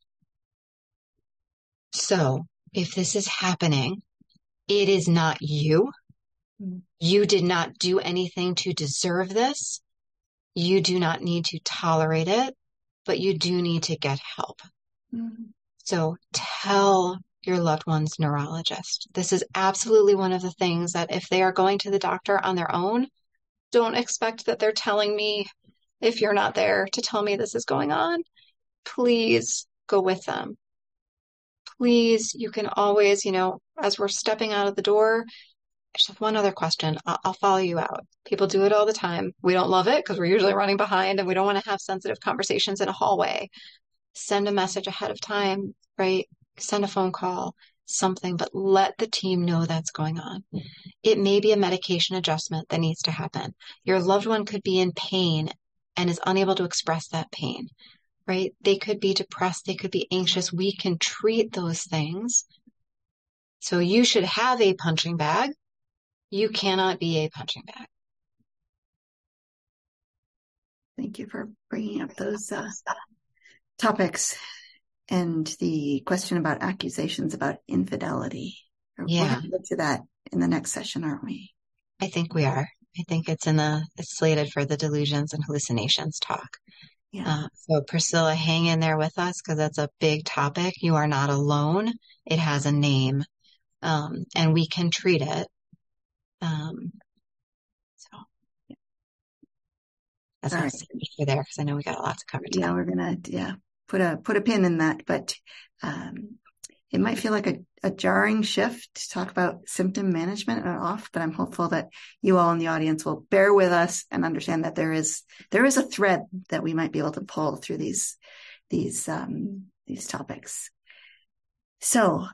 So if this is happening, it is not you. Mm. You did not do anything to deserve this. You do not need to tolerate it, but you do need to get help. Mm. So tell your loved one's neurologist. This is absolutely one of the things that if they are going to the doctor on their own, don't expect that they're telling me, if you're not there to tell me this is going on, please go with them. Please, you can always, you know, as we're stepping out of the door, I just have one other question. I'll, I'll follow you out. People do it all the time. We don't love it because we're usually running behind and we don't want to have sensitive conversations in a hallway. Send a message ahead of time, right? Send a phone call, something, but let the team know that's going on. It may be a medication adjustment that needs to happen. Your loved one could be in pain and is unable to express that pain, right? They could be depressed. They could be anxious. We can treat those things. So you should have a punching bag. You cannot be a punching bag. Thank you for bringing up those uh, topics and the question about accusations about infidelity. Yeah. We're going to get to that in the next session, aren't we? I think we are. I think it's in the, it's slated for the delusions and hallucinations talk. Yeah. Uh, so Priscilla, hang in there with us because that's a big topic. You are not alone. It has a name, um, and we can treat it. Um, so yeah. That's not right. There because I know we got a lot to cover today. Yeah, we're gonna yeah put a put a pin in that, but um, it might feel like a, a jarring shift to talk about symptom management and off. But I'm hopeful that you all in the audience will bear with us and understand that there is there is a thread that we might be able to pull through these these um, these topics. So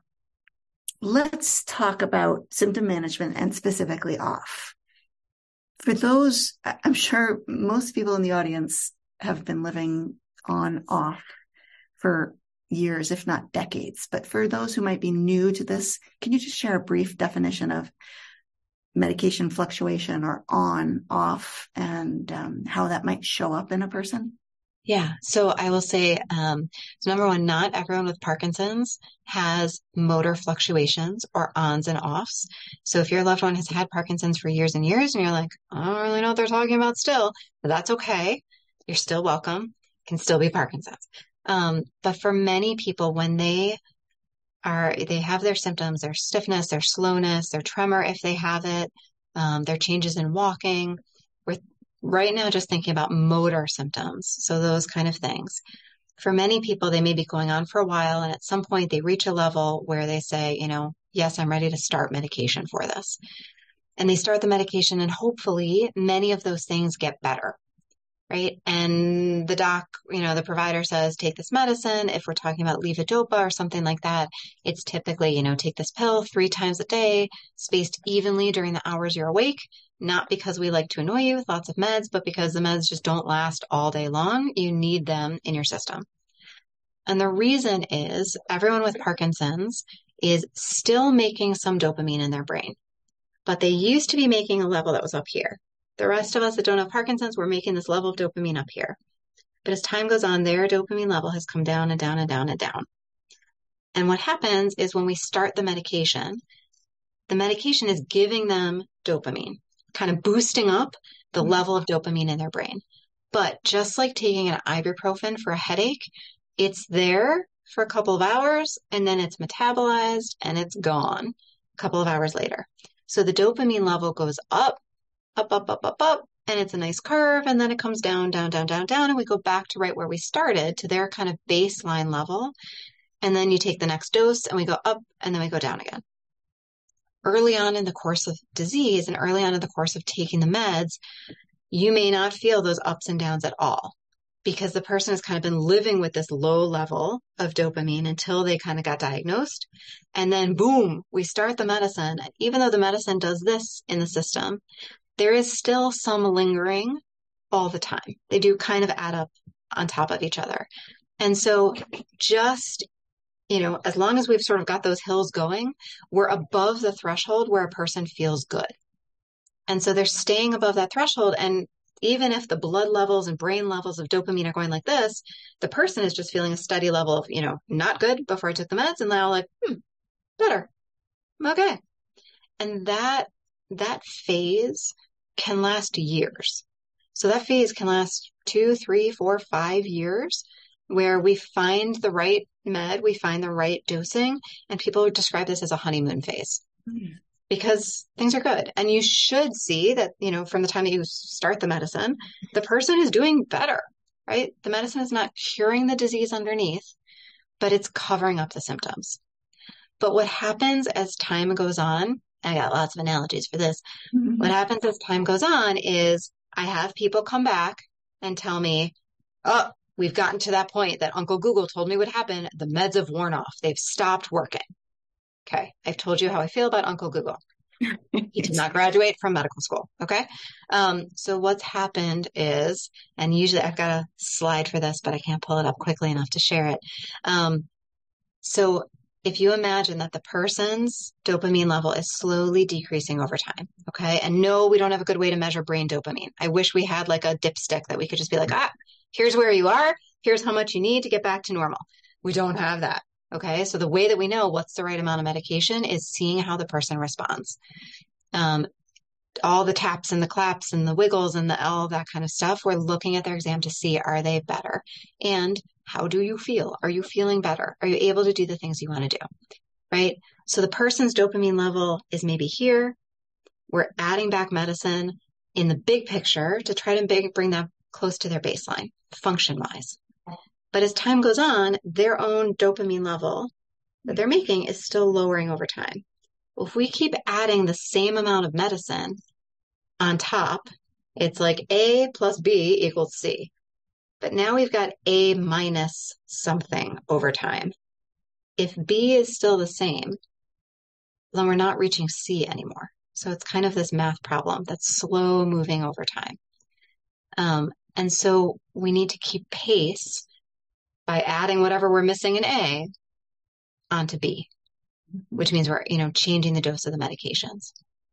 let's talk about symptom management and specifically off. For those, I'm sure most people in the audience have been living on off for years, if not decades. But for those who might be new to this, can you just share a brief definition of medication fluctuation or on, off, and um, how that might show up in a person? Yeah. So I will say, um, so number one, not everyone with Parkinson's has motor fluctuations or ons and offs. So if your loved one has had Parkinson's for years and years and you're like, I don't really know what they're talking about still, but that's okay. You're still welcome. Can still be Parkinson's. Um, but for many people, when they are, they have their symptoms, their stiffness, their slowness, their tremor, if they have it, um, their changes in walking, we're right now just thinking about motor symptoms. So those kind of things. For many people, they may be going on for a while. And at some point they reach a level where they say, you know, yes, I'm ready to start medication for this. And they start the medication and hopefully many of those things get better. Right. And the doc, you know, the provider says, take this medicine. If we're talking about levodopa or something like that, it's typically, you know, take this pill three times a day, spaced evenly during the hours you're awake. Not because we like to annoy you with lots of meds, but because the meds just don't last all day long. You need them in your system. And the reason is everyone with Parkinson's is still making some dopamine in their brain. but they used to be making a level that was up here. The rest of us that don't have Parkinson's, we're making this level of dopamine up here. But as time goes on, their dopamine level has come down and down and down and down. And what happens is when we start the medication, the medication is giving them dopamine, kind of boosting up the level of dopamine in their brain. But just like taking an ibuprofen for a headache, it's there for a couple of hours and then it's metabolized and it's gone a couple of hours later. So the dopamine level goes up, up, up, up, up, up, and it's a nice curve. And then it comes down, down, down, down, down. And we go back to right where we started, to their kind of baseline level. And then you take the next dose and we go up and then we go down again. Early on in the course of disease and early on in the course of taking the meds, you may not feel those ups and downs at all because the person has kind of been living with this low level of dopamine until they kind of got diagnosed. And then boom, we start the medicine. And even though the medicine does this in the system, there is still some lingering all the time. They do kind of add up on top of each other. And so just, you know, as long as we've sort of got those hills going, we're above the threshold where a person feels good. And so they're staying above that threshold. And even if the blood levels and brain levels of dopamine are going like this, the person is just feeling a steady level of, you know, not good before I took the meds. And now like, hmm, better. Okay. And that, that phase can last years. So that phase can last two, three, four, five years where we find the right med, we find the right dosing, and people describe this as a honeymoon phase. Mm. Because things are good. And you should see that, you know, from the time that you start the medicine, the person is doing better, right? The medicine is not curing the disease underneath, but it's covering up the symptoms. But what happens as time goes on, I got lots of analogies for this. Mm-hmm. What happens as time goes on is I have people come back and tell me, oh, we've gotten to that point that Uncle Google told me would happen. The meds have worn off. They've stopped working. Okay. I've told you how I feel about Uncle Google. He did not graduate from medical school. Okay. Um, so what's happened is, and usually I've got a slide for this, but I can't pull it up quickly enough to share it. Um, so if you imagine that the person's dopamine level is slowly decreasing over time. Okay. And no, we don't have a good way to measure brain dopamine. I wish we had like a dipstick that we could just be like, ah, here's where you are. Here's how much you need to get back to normal. We don't have that. Okay. So the way that we know what's the right amount of medication is seeing how the person responds. Um, all the taps and the claps and the wiggles and the all that kind of stuff. We're looking at their exam to see, are they better? And how do you feel? Are you feeling better? Are you able to do the things you want to do? Right. So the person's dopamine level is maybe here. We're adding back medicine in the big picture to try to big, bring that close to their baseline function wise. But as time goes on, their own dopamine level that they're making is still lowering over time. Well, if we keep adding the same amount of medicine on top, it's like A plus B equals C. But now we've got A minus something over time. If B is still the same, then we're not reaching C anymore. So it's kind of this math problem that's slow moving over time. Um, and so we need to keep pace by adding whatever we're missing in A onto B, which means we're, you know, changing the dose of the medications.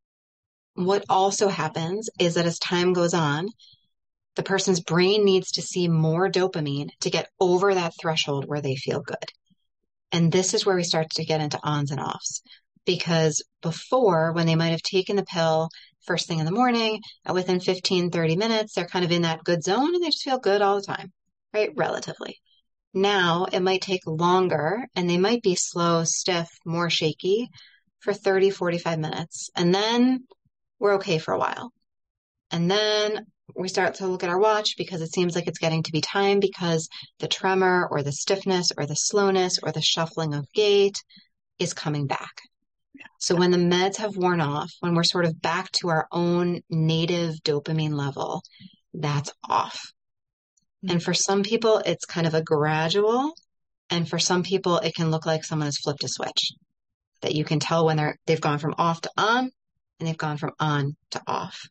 What also happens is that as time goes on, the person's brain needs to see more dopamine to get over that threshold where they feel good. And this is where we start to get into ons and offs. Because before, when they might have taken the pill first thing in the morning, within fifteen, thirty minutes, they're kind of in that good zone and they just feel good all the time, right? Relatively. Now it might take longer and they might be slow, stiff, more shaky for thirty, forty-five minutes. And then we're okay for a while. And then we start to look at our watch because it seems like it's getting to be time because the tremor or the stiffness or the slowness or the shuffling of gait is coming back. So when the meds have worn off, when we're sort of back to our own native dopamine level, that's off. And for some people, it's kind of a gradual. And for some people, it can look like someone has flipped a switch that you can tell when they're, they've gone from off to on and they've gone from on to off.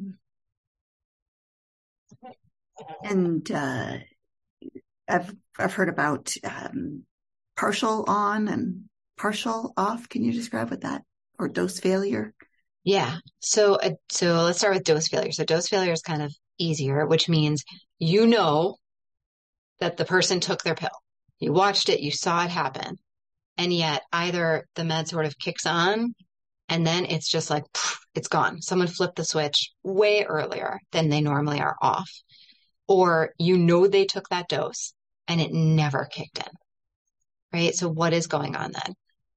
And uh, I've, I've heard about um, partial on and partial off. Can you describe what that, or dose failure? Yeah. So, uh, so let's start with dose failure. So dose failure is kind of easier, which means you know that the person took their pill. You watched it, you saw it happen. And yet either the med sort of kicks on and then it's just like, pff, it's gone. Someone flipped the switch way earlier than they normally are off. Or you know they took that dose and it never kicked in, right? So what is going on then?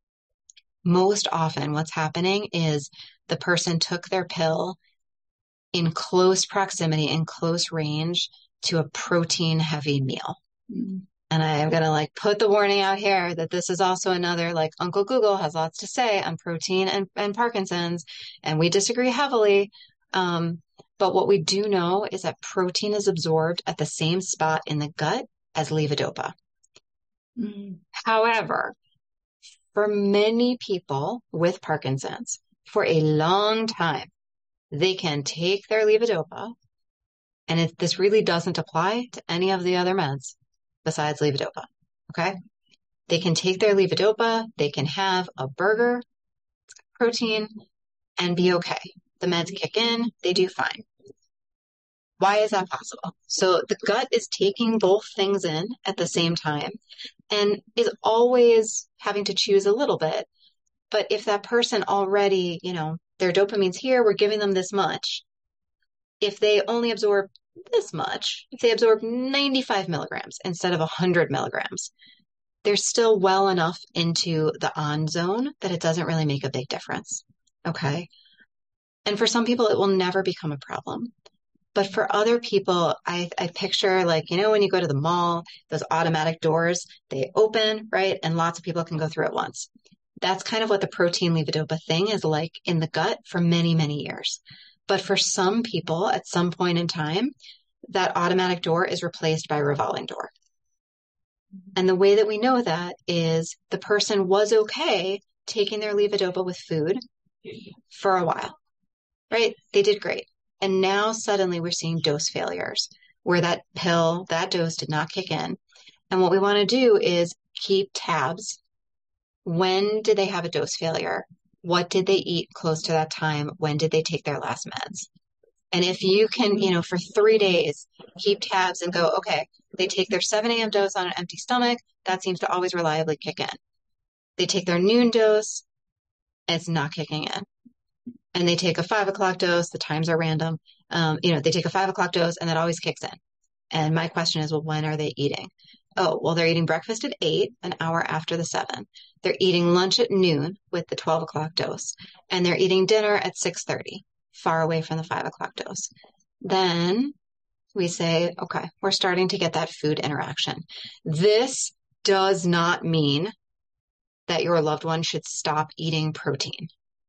Most often what's happening is the person took their pill in close proximity, in close range to a protein heavy meal. Mm. And I am going to like put the warning out here that this is also another, like Uncle Google has lots to say on protein and, and Parkinson's, and we disagree heavily. Um, but what we do know is that protein is absorbed at the same spot in the gut as levodopa. Mm. However, for many people with Parkinson's, for a long time, they can take their levodopa, and it, this really doesn't apply to any of the other meds besides levodopa, okay? They can take their levodopa, they can have a burger, protein, and be okay. The meds kick in, they do fine. Why is that possible? So the gut is taking both things in at the same time and is always having to choose a little bit. But if that person already, you know, their dopamine's here, we're giving them this much. If they only absorb this much, if they absorb ninety-five milligrams instead of one hundred milligrams, they're still well enough into the on zone that it doesn't really make a big difference. Okay. And for some people, it will never become a problem. But for other people, I, I picture like, you know, when you go to the mall, those automatic doors, they open, right? And lots of people can go through at once. That's kind of what the protein levodopa thing is like in the gut for many, many years. But for some people, at some point in time, that automatic door is replaced by a revolving door. And the way that we know that is the person was okay taking their levodopa with food for a while, right? They did great. And now suddenly we're seeing dose failures where that pill, that dose did not kick in. And what we want to do is keep tabs. When did they have a dose failure? What did they eat close to that time? When did they take their last meds? And if you can, you know, for three days, keep tabs and go, okay, they take their seven a.m. dose on an empty stomach. That seems to always reliably kick in. They take their noon dose, and it's not kicking in. And they take a five o'clock dose. The times are random. Um, you know, they take a five o'clock dose and that always kicks in. And my question is, well, when are they eating? Oh, well, they're eating breakfast at eight, an hour after the seven. They're eating lunch at noon with the twelve o'clock dose. And they're eating dinner at six thirty, far away from the five o'clock dose. Then we say, okay, we're starting to get that food interaction. This does not mean that your loved one should stop eating protein.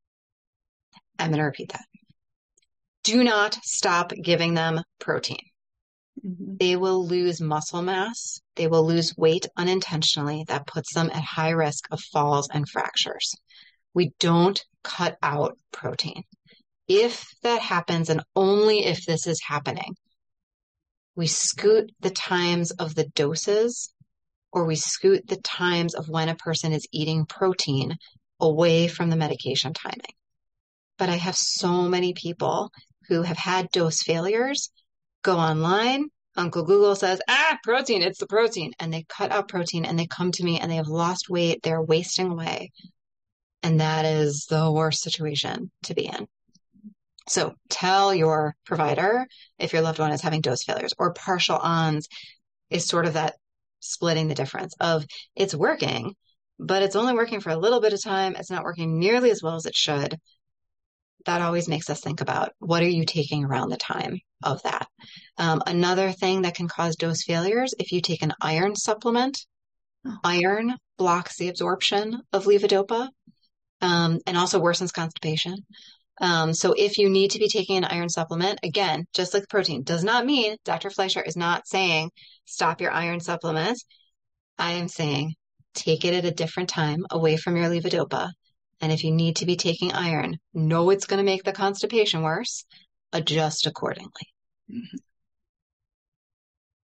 I'm going to repeat that. Do not stop giving them protein. Mm-hmm. They will lose muscle mass. They will lose weight unintentionally. That puts them at high risk of falls and fractures. We don't cut out protein. If that happens, and only if this is happening, we scoot the times of the doses, or we scoot the times of when a person is eating protein away from the medication timing. But I have so many people who have had dose failures go online. Uncle Google says, ah, protein, it's the protein. And they cut out protein and they come to me and they have lost weight. They're wasting away. And that is the worst situation to be in. So tell your provider if your loved one is having dose failures, or partial ons is sort of that splitting the difference of it's working, but it's only working for a little bit of time. It's not working nearly as well as it should. That always makes us think about what are you taking around the time of that. Um, another thing that can cause dose failures, if you take an iron supplement, oh. Iron blocks the absorption of levodopa um, and also worsens constipation. Um, so if you need to be taking an iron supplement, again, just like protein, does not mean Doctor Fleischer is not saying stop your iron supplements. I am saying take it at a different time away from your levodopa. And if you need to be taking iron, know it's going to make the constipation worse, adjust accordingly. Mm-hmm.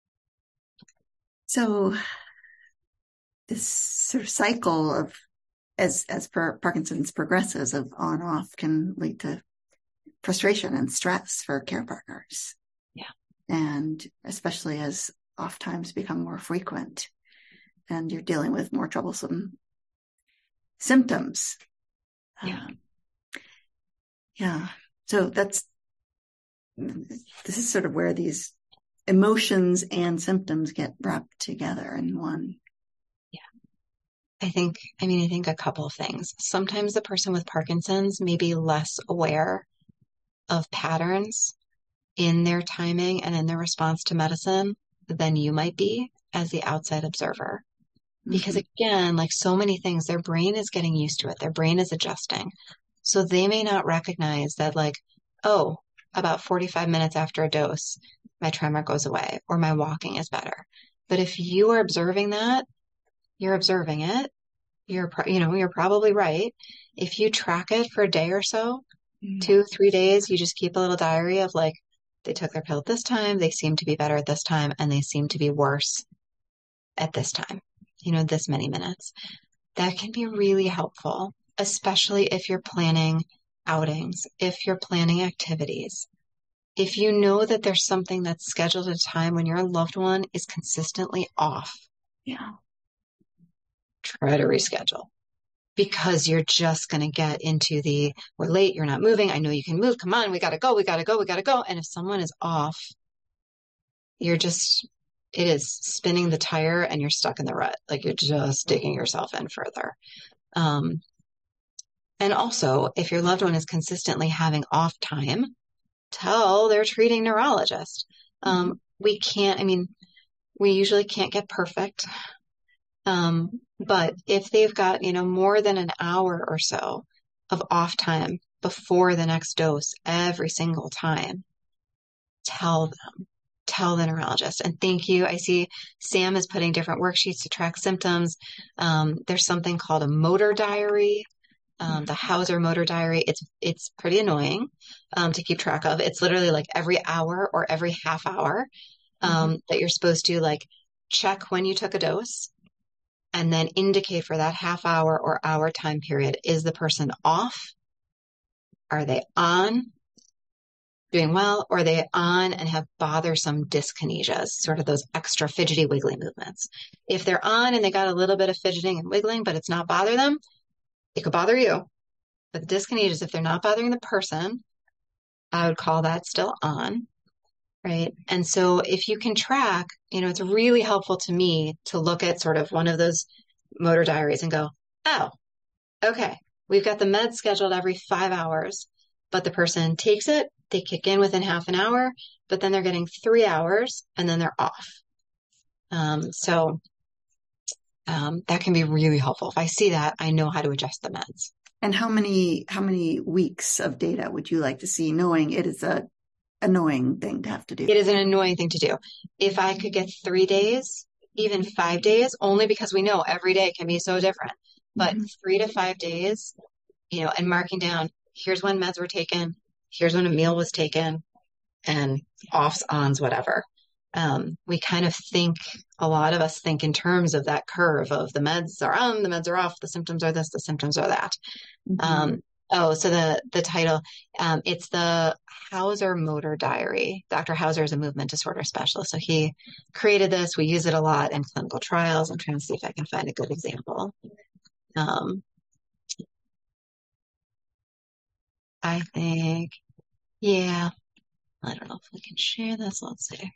So this sort of cycle of as, as per Parkinson's progresses of on off can lead to frustration and stress for care partners. Yeah. And especially as off times become more frequent and you're dealing with more troublesome symptoms. Yeah. Um, yeah. So that's, this is sort of where these emotions and symptoms get wrapped together in one. Yeah. I think, I mean, I think a couple of things. Sometimes the person with Parkinson's may be less aware of patterns in their timing and in their response to medicine than you might be as the outside observer. Because Mm-hmm. again, like so many things, their brain is getting used to it. Their brain is adjusting. So they may not recognize that like, oh, about forty-five minutes after a dose, my tremor goes away or my walking is better. But if you are observing that, you're observing it. You're, you know, you're probably right. If you track it for a day or so, Mm-hmm. two, three days, you just keep a little diary of like, they took their pill at this time, they seem to be better at this time, and they seem to be worse at this time, you know, this many minutes. That can be really helpful, especially if you're planning outings, if you're planning activities. If you know that there's something that's scheduled at a time when your loved one is consistently off, Yeah. try to reschedule. Because you're just going to get into the, we're late, you're not moving, I know you can move, come on, we got to go, we got to go, we got to go. And if someone is off, you're just, it is spinning the tire and you're stuck in the rut. Like you're just digging yourself in further. Um, and also, if your loved one is consistently having off time, tell their treating neurologist. Um, Mm-hmm. we can't, I mean, we usually can't get perfect. Um, but if they've got, you know, more than an hour or so of off time before the next dose every single time, tell them, tell the neurologist. And thank you. I see Sam is putting different worksheets to track symptoms. Um, there's something called a motor diary. Um, the Hauser motor diary. It's, it's pretty annoying, um, to keep track of. It's literally like every hour or every half hour, um, Mm-hmm. that you're supposed to like check when you took a dose. And then indicate for that half hour or hour time period, is the person off? Are they on, doing well? Or are they on and have bothersome dyskinesias, sort of those extra fidgety wiggly movements? If they're on and they got a little bit of fidgeting and wiggling, but it's not bother them, it could bother you. But the dyskinesias, if they're not bothering the person, I would call that still on. Right. And so if you can track, you know, it's really helpful to me to look at sort of one of those motor diaries and go, oh, okay, we've got the meds scheduled every five hours, but the person takes it, they kick in within half an hour, but then they're getting three hours and then they're off. Um, so um, that can be really helpful. If I see that, I know how to adjust the meds. And how many, how many weeks of data would you like to see, knowing it is a annoying thing to have to do? It is an annoying thing to do. If I could get three days, even five days, only because we know every day can be so different, but Mm-hmm. three to five days, you know, and marking down, here's when meds were taken, here's when a meal was taken, and offs, ons, whatever. Um, we kind of think, a lot of us think in terms of that curve of the meds are on, the meds are off, the symptoms are this, the symptoms are that. Mm-hmm. Um, oh, so the, the title, um, it's the Hauser Motor Diary. Doctor Hauser is a movement disorder specialist. So he created this. We use it a lot in clinical trials. I'm trying to see if I can find a good example. Um, I think, yeah, I don't know if we can share this. Let's see.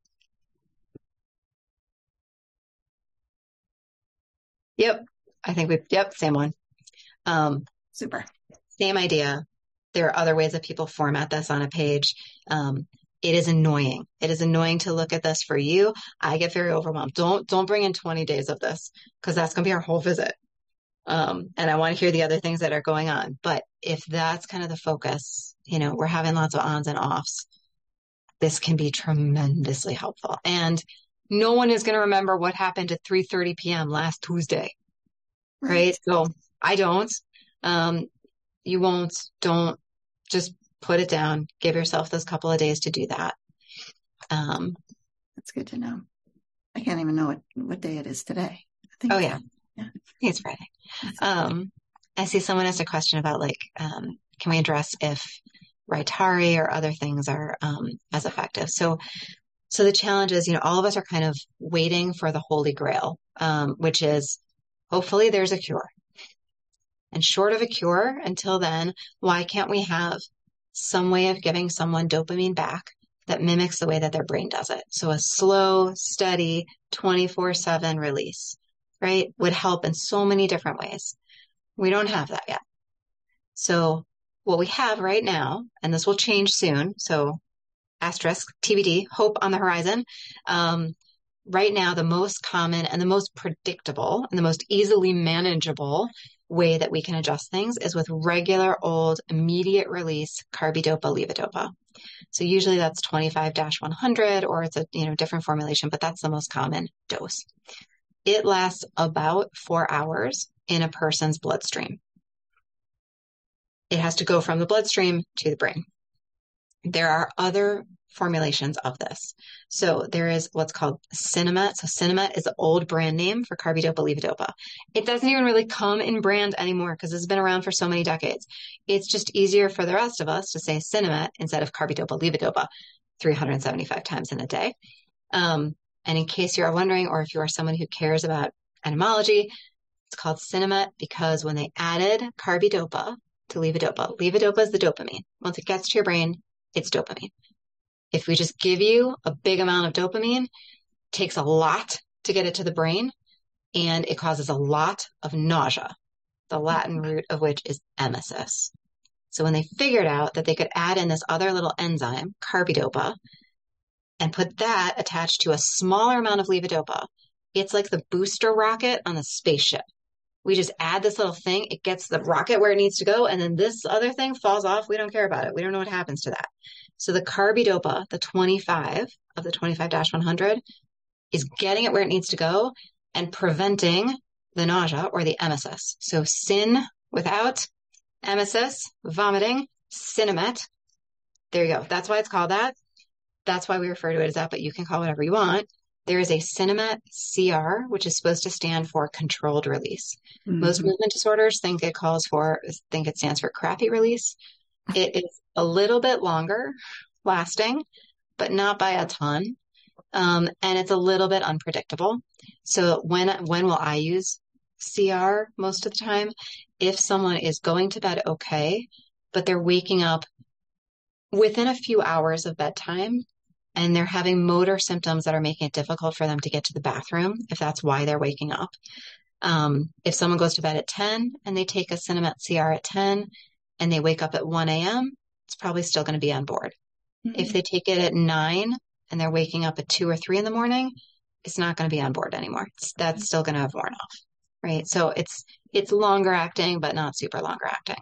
Yep. I think we've, yep, same one. Um, Super. Same idea. There are other ways that people format this on a page. Um, it is annoying. It is annoying to look at this for you. I get very overwhelmed. Don't, don't bring in twenty days of this because that's going to be our whole visit. Um, and I want to hear the other things that are going on. But if that's kind of the focus, you know, we're having lots of ons and offs. This can be tremendously helpful. And no one is going to remember what happened at three thirty p.m. last Tuesday. Right. right? So I don't. Um, you won't, don't, just put it down. Give yourself those couple of days to do that. Um, That's good to know. I can't even know what, what day it is today. I think oh yeah. yeah. I think it's Friday. Um, I see someone asked a question about like, um, can we address if Rytary or other things are um, as effective? So, so the challenge is, you know, all of us are kind of waiting for the Holy Grail, um, which is hopefully there's a cure. And short of a cure, until then, why can't we have some way of giving someone dopamine back that mimics the way that their brain does it? So a slow, steady, twenty-four seven release, right, would help in so many different ways. We don't have that yet. So what we have right now, and this will change soon, so asterisk, T B D, hope on the horizon. Um, right now, the most common and the most predictable and the most easily manageable way that we can adjust things is with regular old immediate release carbidopa levodopa. So usually that's twenty-five one hundred, or it's a you know different formulation, but that's the most common dose. It lasts about four hours in a person's bloodstream. It has to go from the bloodstream to the brain. There are other formulations of this. So there is what's called Sinemet. So Sinemet is the old brand name for carbidopa levodopa. It doesn't even really come in brand anymore because it's been around for so many decades. It's just easier for the rest of us to say Sinemet instead of carbidopa levodopa three hundred seventy-five times in a day. Um, and in case you're wondering, or if you are someone who cares about etymology, it's called Sinemet because when they added carbidopa to levodopa, levodopa is the dopamine. Once it gets to your brain, it's dopamine. If we just give you a big amount of dopamine, it takes a lot to get it to the brain, and it causes a lot of nausea, the Latin root of which is emesis. So when they figured out that they could add in this other little enzyme, carbidopa, and put that attached to a smaller amount of levodopa, it's like the booster rocket on a spaceship. We just add this little thing, it gets the rocket where it needs to go, and then this other thing falls off. We don't care about it. We don't know what happens to that. So the carbidopa, the twenty-five of the twenty-five one hundred, is getting it where it needs to go and preventing the nausea or the emesis. So sin without emesis, vomiting, Sinemet. There you go. That's why it's called that. That's why we refer to it as that, but you can call it whatever you want. There is a Sinemet C R, which is supposed to stand for controlled release. Mm-hmm. Most movement disorders think it calls for, think it stands for crappy release. It is a little bit longer lasting, but not by a ton. Um, and it's a little bit unpredictable. So when, when will I use C R most of the time? If someone is going to bed okay, but they're waking up within a few hours of bedtime, and they're having motor symptoms that are making it difficult for them to get to the bathroom, if that's why they're waking up. Um, if someone goes to bed at ten and they take a Sinemet C R at ten and they wake up at one a.m., it's probably still going to be on board. Mm-hmm. If they take it at nine and they're waking up at two or three in the morning, it's not going to be on board anymore. It's, that's still going to have worn off, right? So it's it's longer acting, but not super longer acting.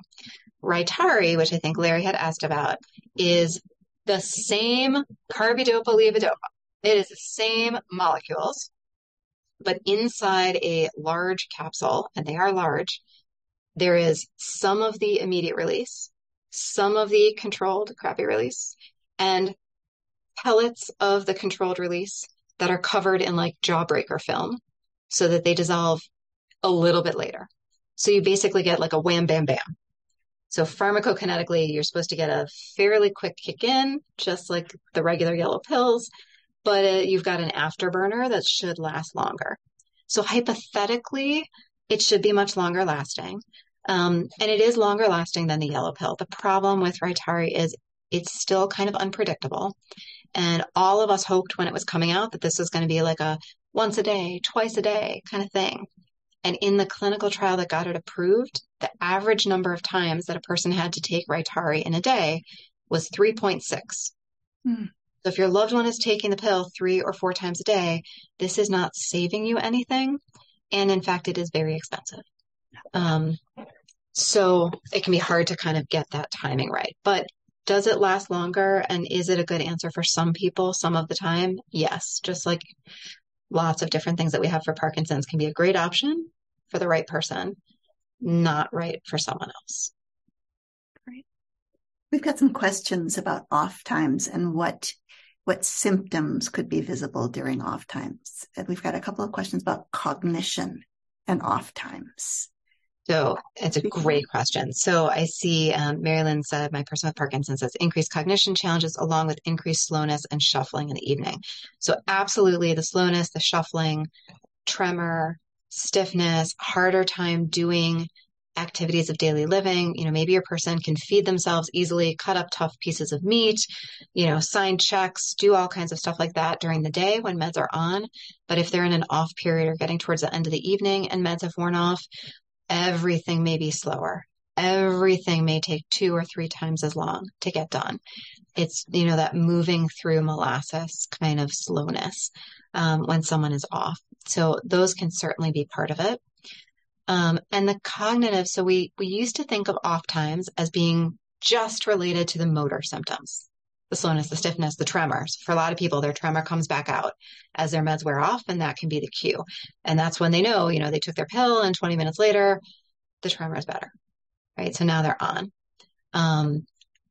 Rytary, which I think Larry had asked about, is the same carbidopa levodopa. It is the same molecules, but inside a large capsule, and they are large, there is some of the immediate release, some of the controlled crappy release, and pellets of the controlled release that are covered in like jawbreaker film so that they dissolve a little bit later. So you basically get like a wham, bam, bam. So pharmacokinetically, you're supposed to get a fairly quick kick in, just like the regular yellow pills, but uh, you've got an afterburner that should last longer. So hypothetically, it should be much longer lasting. Um, and it is longer lasting than the yellow pill. The problem with Rytary is it's still kind of unpredictable. And all of us hoped when it was coming out that this was going to be like a once a day, twice a day kind of thing. And in the clinical trial that got it approved, the average number of times that a person had to take Rytary in a day was three point six. Mm. So if your loved one is taking the pill three or four times a day, this is not saving you anything. And in fact, it is very expensive. Um, so it can be hard to kind of get that timing right. But does it last longer? And is it a good answer for some people some of the time? Yes. Just like lots of different things that we have for Parkinson's can be a great option for the right person, not right for someone else. Great. We've got some questions about off times and what what symptoms could be visible during off times. And we've got a couple of questions about cognition and off times. So it's a great question. So I see um, Marilyn said, my person with Parkinson's says increased cognition challenges along with increased slowness and shuffling in the evening. So absolutely the slowness, the shuffling, tremor, stiffness, harder time doing activities of daily living. You know, maybe your person can feed themselves easily, cut up tough pieces of meat, you know, sign checks, do all kinds of stuff like that during the day when meds are on. But if they're in an off period or getting towards the end of the evening and meds have worn off, everything may be slower. Everything may take two or three times as long to get done. It's, you know, that moving through molasses kind of slowness um, when someone is off. So those can certainly be part of it. Um, and the cognitive, so we, we used to think of off times as being just related to the motor symptoms, the slowness, the stiffness, the tremors. For a lot of people, their tremor comes back out as their meds wear off, and that can be the cue. And that's when they know, you know, they took their pill and twenty minutes later, the tremor is better, right? So now they're on. Um,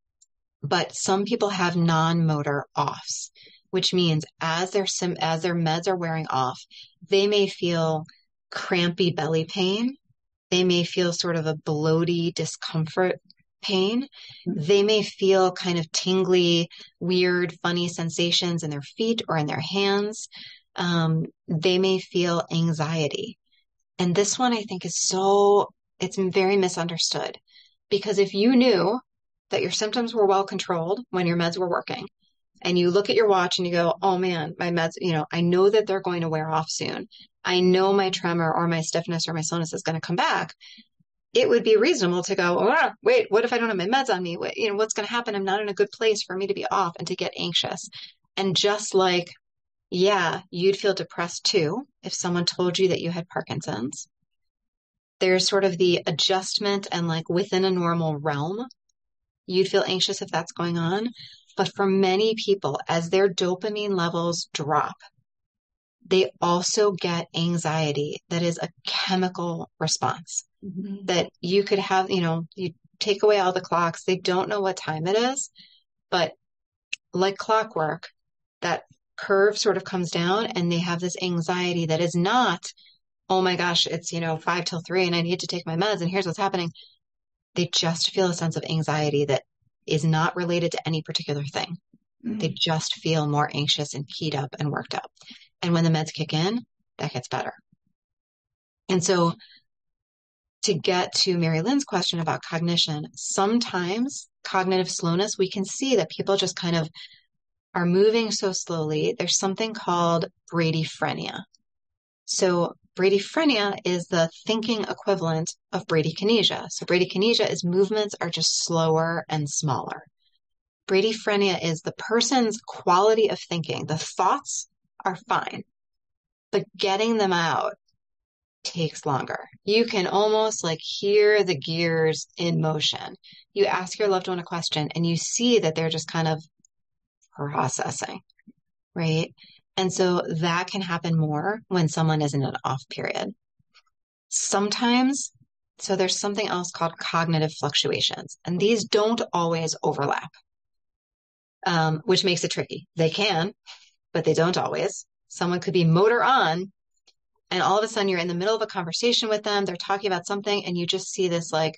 but some people have non-motor offs, which means as their sim, as their meds are wearing off, they may feel crampy belly pain. They may feel sort of a bloaty discomfort pain. They may feel kind of tingly, weird, funny sensations in their feet or in their hands. Um, they may feel anxiety. And this one I think is so, it's very misunderstood, because if you knew that your symptoms were well controlled when your meds were working, and you look at your watch and you go, oh man, my meds, you know, I know that they're going to wear off soon. I know my tremor or my stiffness or my slowness is going to come back. It would be reasonable to go, oh, wait, what if I don't have my meds on me? What, you know, what's going to happen? I'm not in a good place for me to be off and to get anxious. And just like, yeah, you'd feel depressed too if someone told you that you had Parkinson's. There's sort of the adjustment and like within a normal realm, you'd feel anxious if that's going on. But for many people, as their dopamine levels drop, they also get anxiety that is a chemical response. Mm-hmm. That you could have, you know, you take away all the clocks, they don't know what time it is, but like clockwork, that curve sort of comes down and they have this anxiety that is not, oh my gosh, it's, you know, five till three and I need to take my meds and here's what's happening. They just feel a sense of anxiety that is not related to any particular thing. Mm-hmm. They just feel more anxious and keyed up and worked up. And when the meds kick in, that gets better. And so to get to Mary Lynn's question about cognition, sometimes cognitive slowness, we can see that people just kind of are moving so slowly. There's something called bradyphrenia. So bradyphrenia is the thinking equivalent of bradykinesia. So bradykinesia is movements are just slower and smaller. Bradyphrenia is the person's quality of thinking. The thoughts are fine, but getting them out takes longer. You can almost like hear the gears in motion. You ask your loved one a question and you see that they're just kind of processing, right? And so that can happen more when someone is in an off period. Sometimes, so there's something else called cognitive fluctuations, and these don't always overlap, um, which makes it tricky. They can, but they don't always. Someone could be motor on, and all of a sudden you're in the middle of a conversation with them. They're talking about something, and you just see this like,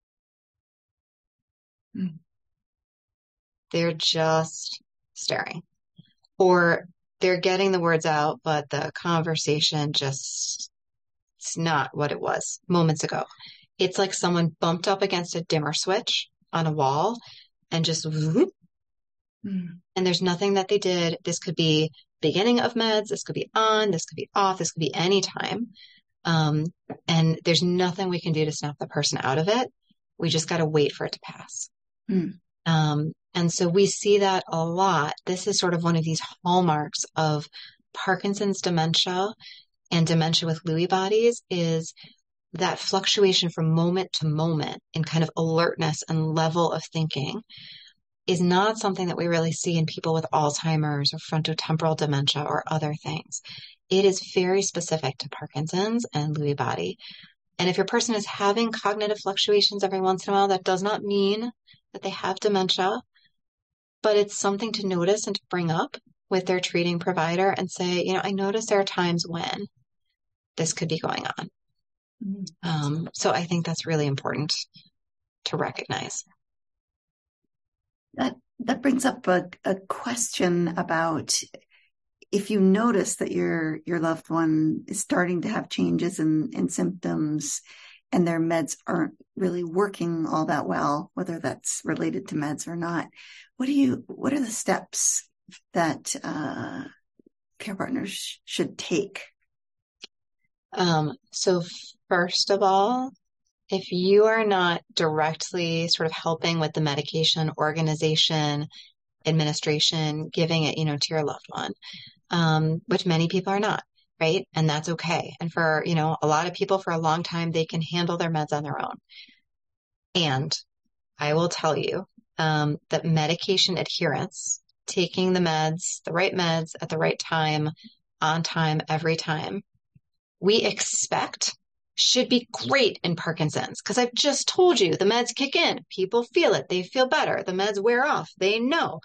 mm. They're just staring. Or they're getting the words out, but the conversation just, it's not what it was moments ago. It's like someone bumped up against a dimmer switch on a wall and just whoop, mm. and there's nothing that they did. This could be beginning of meds. This could be on, this could be off. This could be any time. Um, and there's nothing we can do to snap the person out of it. We just got to wait for it to pass. Mm. Um, and so we see that a lot. This is sort of one of these hallmarks of Parkinson's dementia and dementia with Lewy bodies is that fluctuation from moment to moment in kind of alertness and level of thinking is not something that we really see in people with Alzheimer's or frontotemporal dementia or other things. It is very specific to Parkinson's and Lewy body. And if your person is having cognitive fluctuations every once in a while, that does not mean that they have dementia, but it's something to notice and to bring up with their treating provider and say, you know, I notice there are times when this could be going on. Mm-hmm. Um, so I think that's really important to recognize. That that brings up a, a question about if you notice that your your loved one is starting to have changes in, in symptoms and their meds aren't really working all that well, whether that's related to meds or not, what do you what are the steps that uh, care partners should take? Um, so first of all, if you are not directly sort of helping with the medication organization, administration, giving it, you know, to your loved one, um, which many people are not, right? And that's okay. And for, you know, a lot of people for a long time, they can handle their meds on their own. And I will tell you, um, that medication adherence, taking the meds, the right meds at the right time, on time, every time, we expect should be great in Parkinson's. Because I've just told you the meds kick in. People feel it. They feel better. The meds wear off. They know.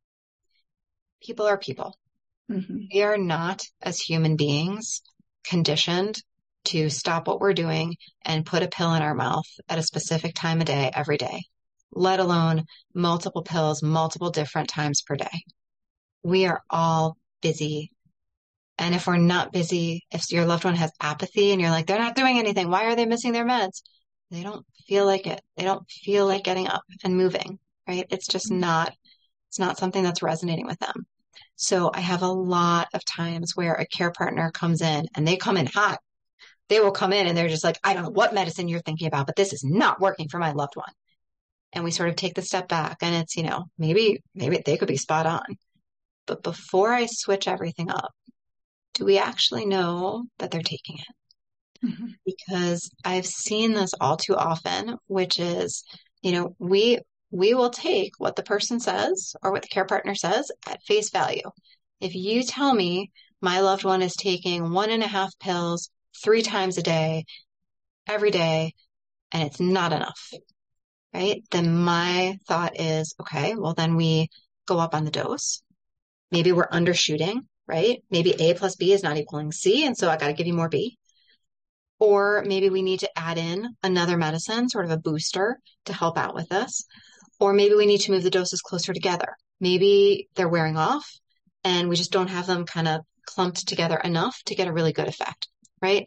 People are people. Mm-hmm. We are not, as human beings, conditioned to stop what we're doing and put a pill in our mouth at a specific time of day every day, let alone multiple pills, multiple different times per day. We are all busy. And if we're not busy, if your loved one has apathy and you're like, they're not doing anything, why are they missing their meds? They don't feel like it. They don't feel like getting up and moving, right? It's just not, it's not something that's resonating with them. So I have a lot of times where a care partner comes in and they come in hot. They will come in and they're just like, I don't know what medicine you're thinking about, but this is not working for my loved one. And we sort of take the step back and it's, you know, maybe, maybe they could be spot on. But before I switch everything up, do we actually know that they're taking it? Mm-hmm. Because I've seen this all too often, which is, you know, we, we will take what the person says or what the care partner says at face value. If you tell me my loved one is taking one and a half pills three times a day, every day, and it's not enough, right? Then my thought is, okay, well, then we go up on the dose. Maybe we're undershooting, right? Maybe A plus B is not equaling C, and so I got to give you more B. Or maybe we need to add in another medicine, sort of a booster to help out with this. Or maybe we need to move the doses closer together. Maybe they're wearing off and we just don't have them kind of clumped together enough to get a really good effect, right?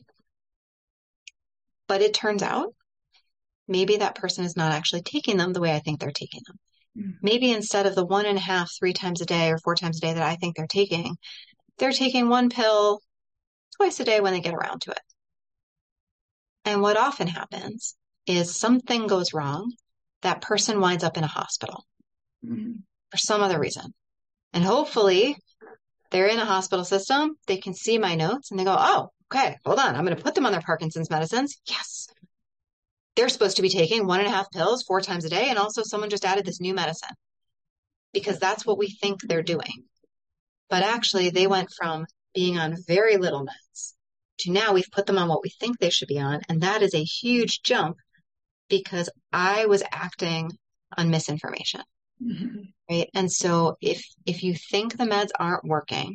But it turns out maybe that person is not actually taking them the way I think they're taking them. Mm-hmm. Maybe instead of the one and a half, three times a day or four times a day that I think they're taking, they're taking one pill twice a day when they get around to it. And what often happens is something goes wrong. That person winds up in a hospital mm-hmm. for some other reason. And hopefully they're in a hospital system. They can see my notes and they go, oh, okay, hold on. I'm going to put them on their Parkinson's medicines. Yes. They're supposed to be taking one and a half pills four times a day. And also someone just added this new medicine because that's what we think they're doing. But actually they went from being on very little meds to now we've put them on what we think they should be on. And that is a huge jump because I was acting on misinformation, mm-hmm. right? And so if, if you think the meds aren't working,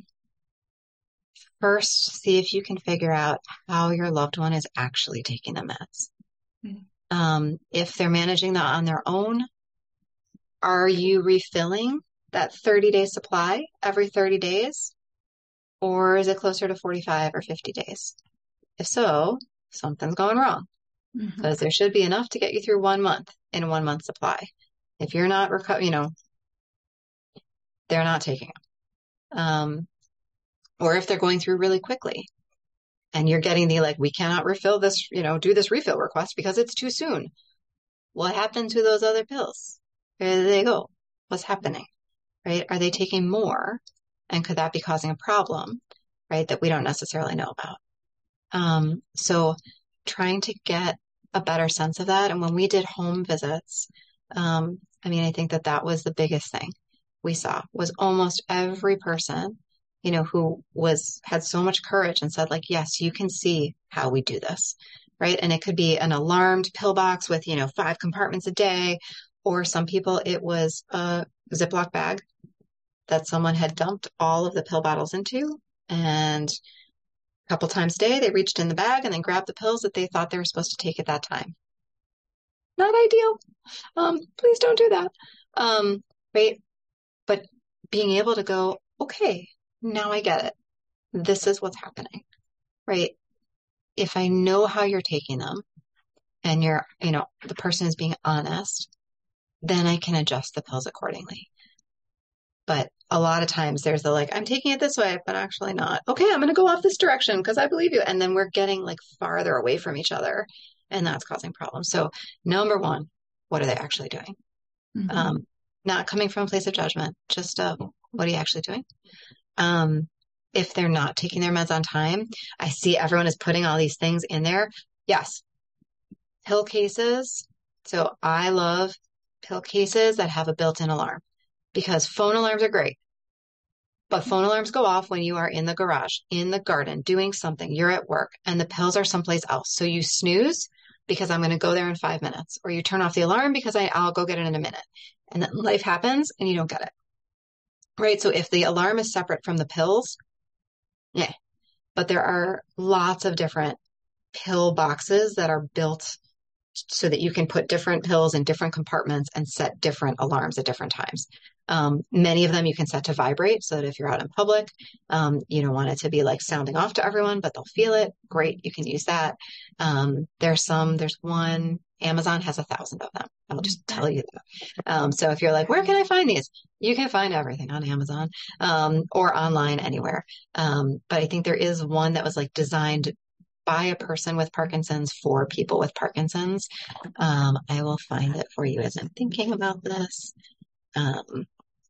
first see if you can figure out how your loved one is actually taking the meds. Mm-hmm. Um, if they're managing that on their own, are you refilling that thirty day supply every thirty days? Or is it closer to forty-five or fifty days? If so, something's going wrong. Because mm-hmm. there should be enough to get you through one month in a one month supply. If you're not reco- you know, they're not taking them. Um, or if they're going through really quickly and you're getting the, like, we cannot refill this, you know, do this refill request because it's too soon. What happened to those other pills? Where did they go? What's happening? Right? Are they taking more? And could that be causing a problem? Right? That we don't necessarily know about. Um, so trying to get a better sense of that. And when we did home visits, um, I mean, I think that that was the biggest thing we saw was almost every person, you know, who was, had so much courage and said like, yes, you can see how we do this, right? And it could be an alarmed pill box with, you know, five compartments a day, or some people, it was a Ziploc bag that someone had dumped all of the pill bottles into and A couple times a day, they reached in the bag and then grabbed the pills that they thought they were supposed to take at that time. Not ideal. Um, please don't do that. Um, right? But being able to go, okay, now I get it. This is what's happening, right? If I know how you're taking them and you're, you know, the person is being honest, then I can adjust the pills accordingly. But a lot of times there's the like, I'm taking it this way, but actually not. Okay, I'm going to go off this direction because I believe you. And then we're getting like farther away from each other, and that's causing problems. So number one, what are they actually doing? Mm-hmm. Um, not coming from a place of judgment, just uh, what are you actually doing? Um, if they're not taking their meds on time, I see everyone is putting all these things in there. Yes. Pill cases. So I love pill cases that have a built-in alarm, because phone alarms are great. But phone alarms go off when you are in the garage, in the garden, doing something. You're at work and the pills are someplace else. So you snooze because I'm going to go there in five minutes. Or you turn off the alarm because I, I'll go get it in a minute. And then life happens and you don't get it. Right? So if the alarm is separate from the pills, yeah. But there are lots of different pill boxes that are built so that you can put different pills in different compartments and set different alarms at different times. Um, many of them you can set to vibrate so that if you're out in public, um, you don't want it to be like sounding off to everyone, but they'll feel it. Great. You can use that. Um, there's some, there's one, Amazon has a thousand of them. I'll just tell you that. Um, so if you're like, where can I find these? You can find everything on Amazon, um, or online anywhere. Um, but I think there is one that was like designed by a person with Parkinson's for people with Parkinson's. Um, I will find it for you as I'm thinking about this. Um,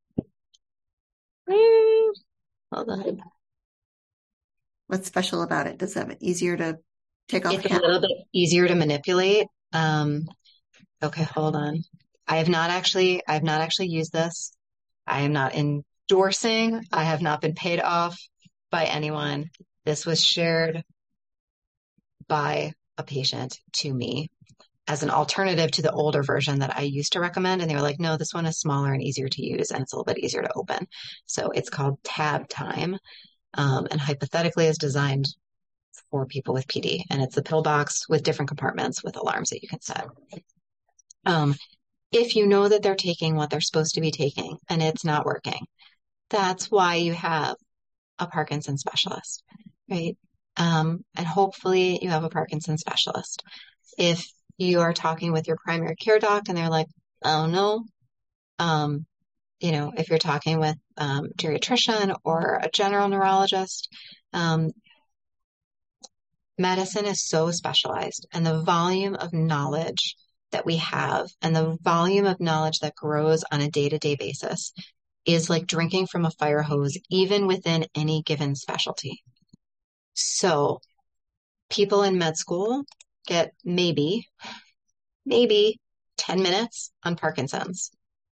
hold on. What's special about it? Does it have it easier to take off? It's a little bit easier to manipulate. Um, okay, hold on. I have not actually, I have not actually used this. I am not endorsing. I have not been paid off by anyone. This was shared by a patient to me as an alternative to the older version that I used to recommend. And they were like, no, this one is smaller and easier to use, and it's a little bit easier to open. So it's called Tab Time, um, and hypothetically is designed for people with P D. And it's a pill box with different compartments with alarms that you can set. Um, if you know that they're taking what they're supposed to be taking and it's not working, that's why you have a Parkinson's specialist, right? Um, and hopefully you have a Parkinson's specialist. If you are talking with your primary care doc and they're like, oh no, um, you know, if you're talking with um, geriatrician or a general neurologist, um, medicine is so specialized, and the volume of knowledge that we have and the volume of knowledge that grows on a day-to-day basis is like drinking from a fire hose, even within any given specialty. So people in med school get maybe, maybe ten minutes on Parkinson's.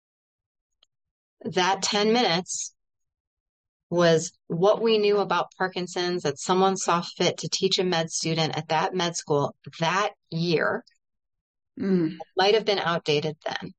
That ten minutes was what we knew about Parkinson's that someone saw fit to teach a med student at that med school that year. Mm. Might have been outdated then.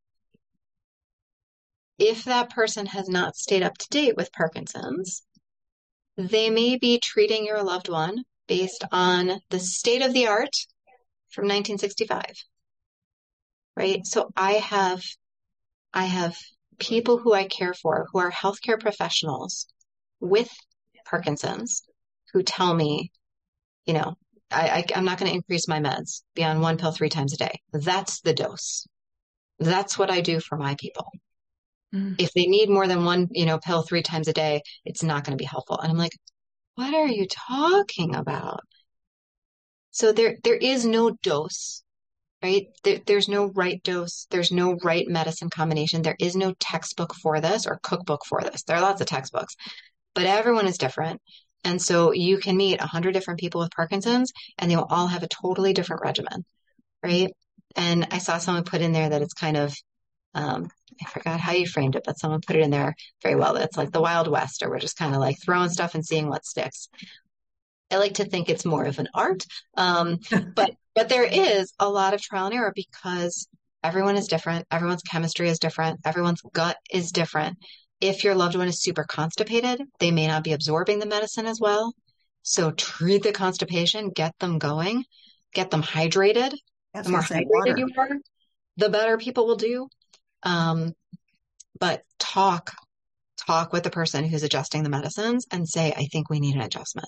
If that person has not stayed up to date with Parkinson's, they may be treating your loved one based on the state of the art from nineteen sixty-five, right? So I have, I have people who I care for who are healthcare professionals with Parkinson's who tell me, you know, I, I, I'm not going to increase my meds beyond one pill three times a day. That's the dose. That's what I do for my people. Mm. If they need more than one, you know, pill three times a day, it's not going to be helpful. And I'm like, what are you talking about? So there, there is no dose, right? There, there's no right dose. There's no right medicine combination. There is no textbook for this or cookbook for this. There are lots of textbooks, but everyone is different. And so you can meet a hundred different people with Parkinson's and they'll all have a totally different regimen, right? And I saw someone put in there that it's kind of, um, I forgot how you framed it, but someone put it in there very well. That it's like the Wild West, or we're just kind of like throwing stuff and seeing what sticks. I like to think it's more of an art. Um, but, but there is a lot of trial and error because everyone is different. Everyone's chemistry is different. Everyone's gut is different. If your loved one is super constipated, they may not be absorbing the medicine as well. So treat the constipation, get them going, get them hydrated. That's The more what I say, hydrated water. you are, the better people will do. Um, but talk, talk with the person who's adjusting the medicines and say, I think we need an adjustment.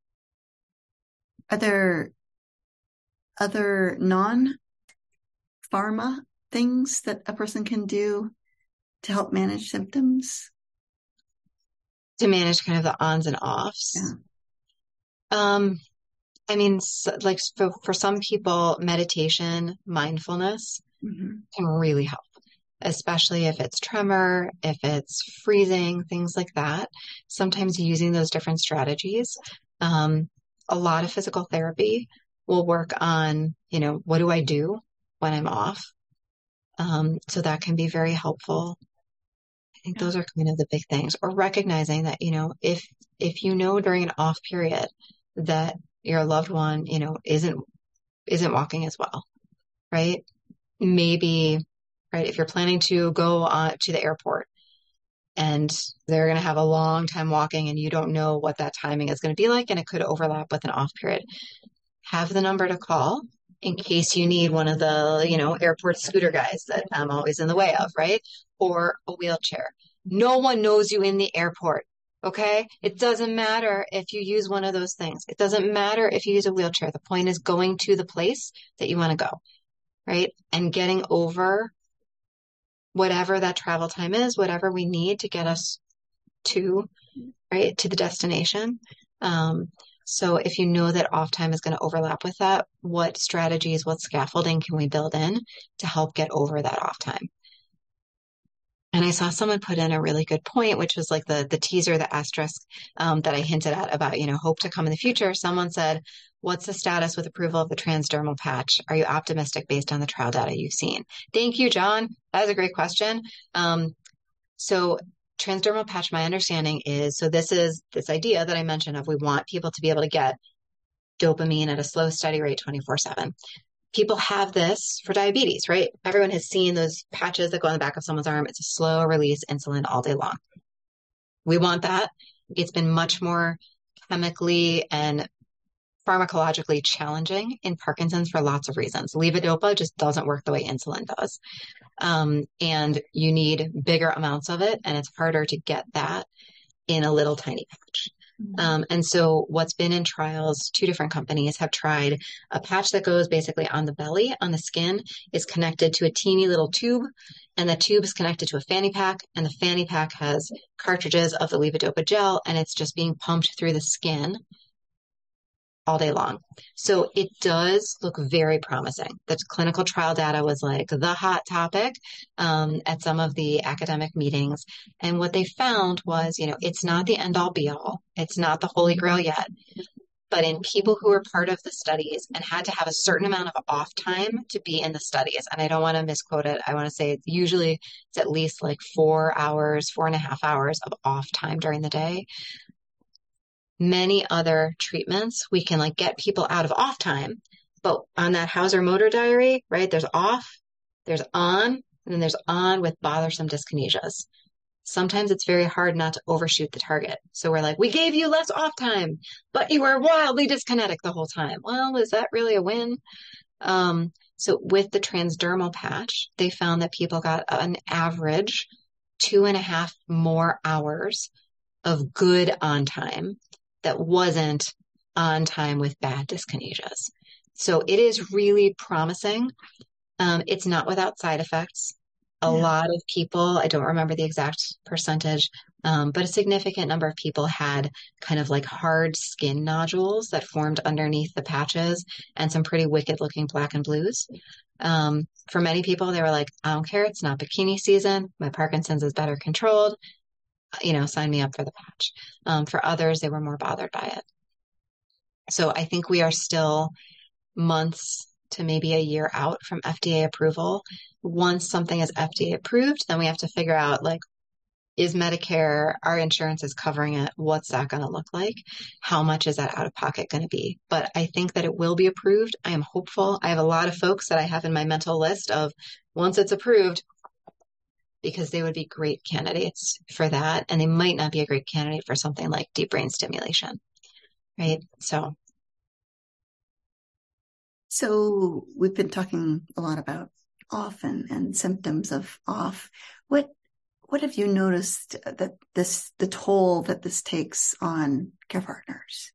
Are there other non-pharma things that a person can do to help manage symptoms? To manage kind of the ons and offs. Yeah. Um, I mean, so, like for, for some people, meditation, mindfulness Mm-hmm. can really help, especially if it's tremor, if it's freezing, things like that. Sometimes using those different strategies. Um, a lot of physical therapy will work on, you know, what do I do when I'm off? Um, so that can be very helpful. I think Yeah. those are kind of the big things. Or recognizing that, you know, if if you know during an off period that your loved one, you know, isn't isn't walking as well, right? Maybe, right, if you're planning to go on to the airport and they're going to have a long time walking and you don't know what that timing is going to be like and it could overlap with an off period, have the number to call in case you need one of the, you know, airport scooter guys that I'm always in the way of, right? Or a wheelchair. No one knows you in the airport. Okay. It doesn't matter if you use one of those things. It doesn't matter if you use a wheelchair. The point is going to the place that you want to go, right? And getting over whatever that travel time is, whatever we need to get us to, right, to the destination. Um, so if you know that off time is going to overlap with that, what strategies, what scaffolding can we build in to help get over that off time? And I saw someone put in a really good point, which was like the the teaser, the asterisk um, that I hinted at about, you know, hope to come in the future. Someone said, what's the status with approval of the transdermal patch? Are you optimistic based on the trial data you've seen? Thank you, John. That was a great question. Um, so transdermal patch, my understanding is, so this is this idea that I mentioned of we want people to be able to get dopamine at a slow, steady rate twenty-four seven. People have this for diabetes, right? Everyone has seen those patches that go on the back of someone's arm. It's a slow release insulin all day long. We want that. It's been much more chemically and pharmacologically challenging in Parkinson's for lots of reasons. Levodopa just doesn't work the way insulin does. Um, and you need bigger amounts of it, and it's harder to get that in a little tiny patch. Um, and so what's been in trials, two different companies have tried a patch that goes basically on the belly, on the skin, is connected to a teeny little tube, and the tube is connected to a fanny pack, and the fanny pack has cartridges of the levodopa gel, and it's just being pumped through the skin all day long. So it does look very promising. The clinical trial data was like the hot topic um, at some of the academic meetings. And what they found was, you know, it's not the end all be all. It's not the holy grail yet. But in people who were part of the studies and had to have a certain amount of off time to be in the studies, and I don't want to misquote it, I want to say it's usually it's at least like four hours, four and a half hours of off time during the day. Many other treatments, we can like get people out of off time, but on that Hauser motor diary, right, there's off, there's on, and then there's on with bothersome dyskinesias. Sometimes it's very hard not to overshoot the target. So we're like, we gave you less off time, but you were wildly dyskinetic the whole time. Well, is that really a win? Um, so with the transdermal patch, they found that people got an average two and a half more hours of good on time that wasn't on time with bad dyskinesias. So it is really promising. Um, it's not without side effects. A Yeah. lot of people, I don't remember the exact percentage, um, but a significant number of people had kind of like hard skin nodules that formed underneath the patches and some pretty wicked looking black and blues. Um, for many people, they were like, I don't care. It's not bikini season. My Parkinson's is better controlled. You know, sign me up for the patch. Um, for others, they were more bothered by it. So I think we are still months to maybe a year out from F D A approval. Once something is F D A approved, then we have to figure out like, is Medicare, our insurance is covering it? What's that going to look like? How much is that out of pocket going to be? But I think that it will be approved. I am hopeful. I have a lot of folks that I have in my mental list of once it's approved, because they would be great candidates for that. And they might not be a great candidate for something like deep brain stimulation, right? So, So we've been talking a lot about off and, and symptoms of off. What what have you noticed that this the toll that this takes on care partners?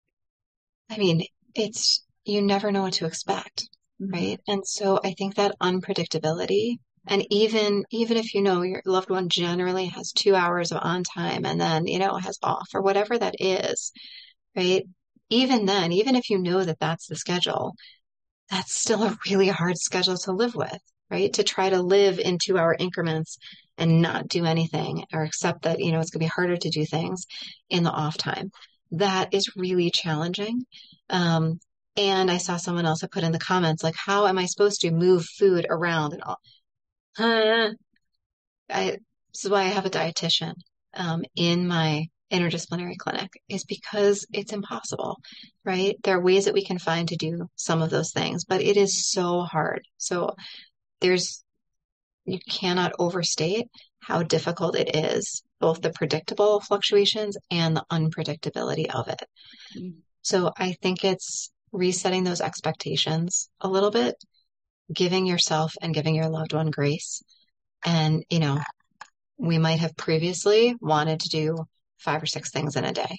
I mean, it's you never know what to expect, Mm-hmm. right? And so I think that unpredictability, and even even if you know your loved one generally has two hours of on time and then, you know, has off or whatever that is, right? Even then, even if you know that that's the schedule, that's still a really hard schedule to live with, right? To try to live in two hour increments and not do anything or accept that, you know, it's going to be harder to do things in the off time. That is really challenging. Um, and I saw someone else had put in the comments, like, how am I supposed to move food around and all? Uh, I, this is why I have a dietitian, um, in my interdisciplinary clinic is because it's impossible, right? There are ways that we can find to do some of those things, but it is so hard. So there's, you cannot overstate how difficult it is, both the predictable fluctuations and the unpredictability of it. Mm-hmm. So I think it's resetting those expectations a little bit, giving yourself and giving your loved one grace. And, you know, we might have previously wanted to do five or six things in a day.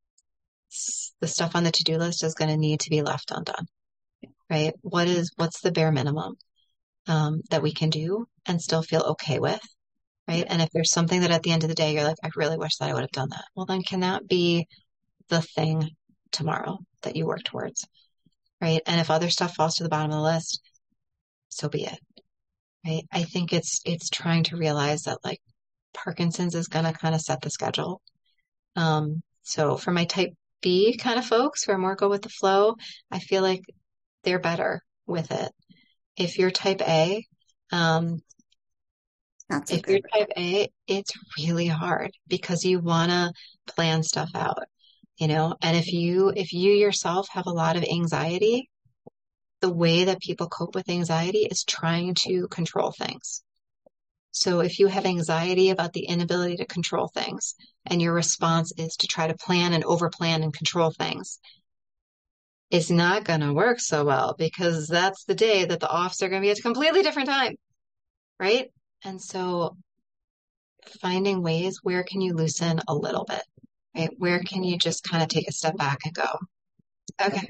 The stuff on the to-do list is going to need to be left undone, right? What is, what's the bare minimum um, that we can do and still feel okay with, right? And if there's something that at the end of the day, you're like, I really wish that I would have done that. Well, then can that be the thing tomorrow that you work towards, right? And if other stuff falls to the bottom of the list, so be it, right? I think it's, it's trying to realize that like Parkinson's is going to kind of set the schedule. Um, so for my type B kind of folks who are more go with the flow, I feel like they're better with it. If you're type A, um, Not so if good. you're type A, it's really hard because you want to plan stuff out, you know, and if you, if you yourself have a lot of anxiety, the way that people cope with anxiety is trying to control things. So if you have anxiety about the inability to control things and your response is to try to plan and overplan and control things, it's not going to work so well because that's the day that the offs are going to be at a completely different time, right? And so finding ways, where can you loosen a little bit, right? Where can you just kind of take a step back and go, okay.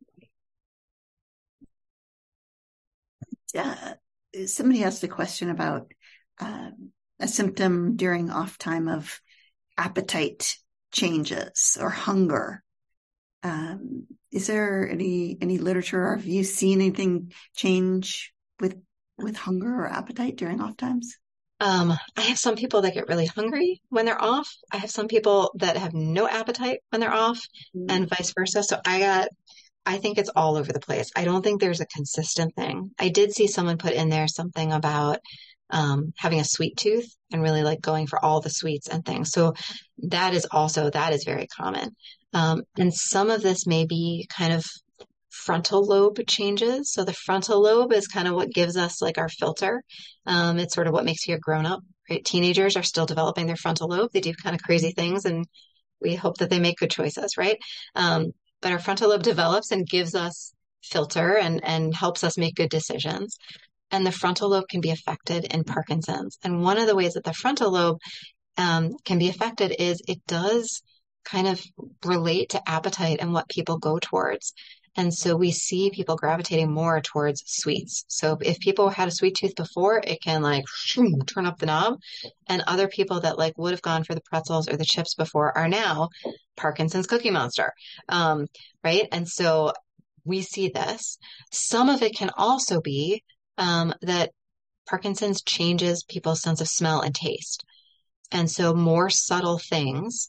Yeah. Somebody asked a question about um, a symptom during off time of appetite changes or hunger. Um, is there any any literature, or have you seen anything change with with hunger or appetite during off times? Um, I have some people that get really hungry when they're off. I have some people that have no appetite when they're off, Mm. and vice versa. So I got, I think it's all over the place. I don't think there's a consistent thing. I did see someone put in there something about um, having a sweet tooth and really like going for all the sweets and things. So that is also, that is very common. Um, and some of this may be kind of frontal lobe changes. So the frontal lobe is kind of what gives us like our filter. Um, it's sort of what makes you a grown up, right? Teenagers are still developing their frontal lobe. They do kind of crazy things and we hope that they make good choices, right? Um, but our frontal lobe develops and gives us filter and, and helps us make good decisions. And the frontal lobe can be affected in Parkinson's. And one of the ways that the frontal lobe um, can be affected is it does kind of relate to appetite and what people go towards. And so we see people gravitating more towards sweets. So if people had a sweet tooth before, it can like shoom, turn up the knob. And other people that like would have gone for the pretzels or the chips before are now Parkinson's Cookie Monster. Um, right. And so we see this. Some of it can also be um, that Parkinson's changes people's sense of smell and taste. And so more subtle things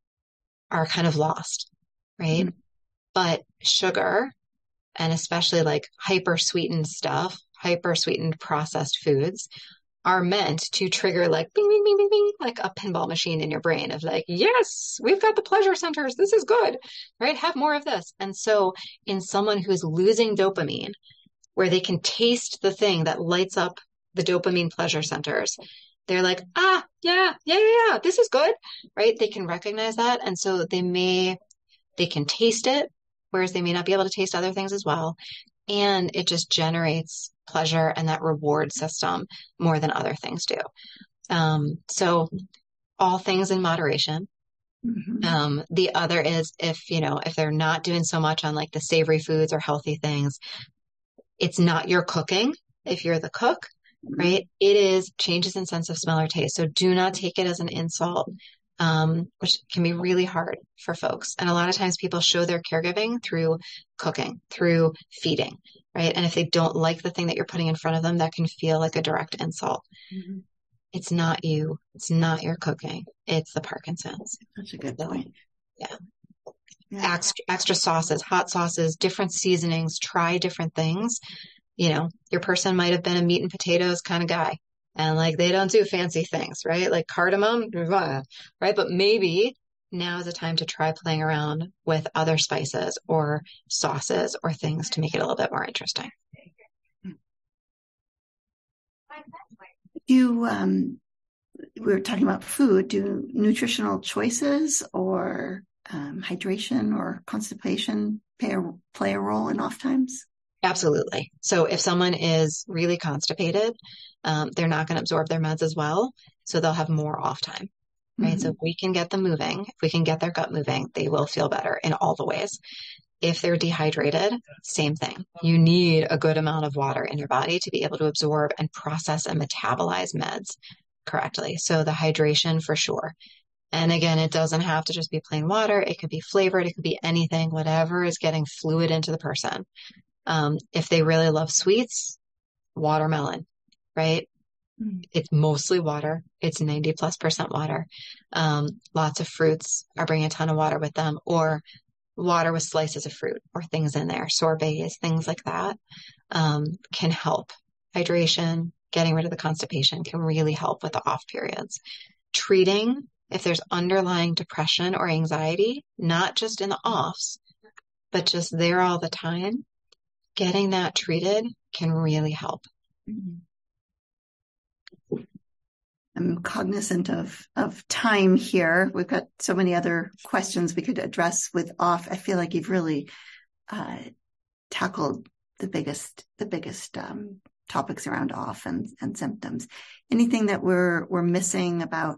are kind of lost, right? Mm-hmm. But sugar, and especially like hyper sweetened stuff, hyper sweetened processed foods, are meant to trigger like bing, bing, bing, bing, bing, like a pinball machine in your brain of like, yes, we've got the pleasure centers. This is good, right? Have more of this. And so in someone who's losing dopamine, where they can taste the thing that lights up the dopamine pleasure centers, they're like, ah, yeah, yeah, yeah, yeah, this is good, right? They can recognize that. And so they may They can taste it, whereas they may not be able to taste other things as well. And it just generates pleasure and that reward system more than other things do. Um, so all things in moderation. Mm-hmm. Um, the other is if, you know, if they're not doing so much on like the savory foods or healthy things, it's not your cooking. If you're the cook, right? It is changes in sense of smell or taste. So do not take it as an insult, um, which can be really hard for folks. And a lot of times people show their caregiving through cooking, through feeding, right? And if they don't like the thing that you're putting in front of them, that can feel like a direct insult. Mm-hmm. It's not you. It's not your cooking. It's the Parkinson's. That's a good So, point. yeah. Yeah. Extra, extra sauces, hot sauces, different seasonings, try different things. You know, your person might have been a meat and potatoes kind of guy. And like they don't do fancy things, right? Like cardamom, right? But maybe now is the time to try playing around with other spices or sauces or things to make it a little bit more interesting. Do um, we were talking about food. Do nutritional choices or um, hydration or constipation play a, play a role in off times? Absolutely. So if someone is really constipated, um, they're not going to absorb their meds as well. So they'll have more off time, right? Mm-hmm. So if we can get them moving, if we can get their gut moving, they will feel better in all the ways. If they're dehydrated, same thing. You need a good amount of water in your body to be able to absorb and process and metabolize meds correctly. So the hydration for sure. And again, it doesn't have to just be plain water. It could be flavored. It could be anything, whatever is getting fluid into the person. Um, if they really love sweets, watermelon, right? Mm-hmm. It's mostly water. It's ninety plus percent water. Um, lots of fruits are bringing a ton of water with them, or water with slices of fruit or things in there, sorbets, things like that, um, can help. Hydration, getting rid of the constipation can really help with the off periods. Treating, if there's underlying depression or anxiety, not just in the offs, but just there all the time, getting that treated can really help. Mm-hmm. I'm cognizant of, of time here. We've got so many other questions we could address with off. I feel like you've really uh, tackled the biggest, the biggest um, topics around off and, and symptoms. Anything that we're, we're missing about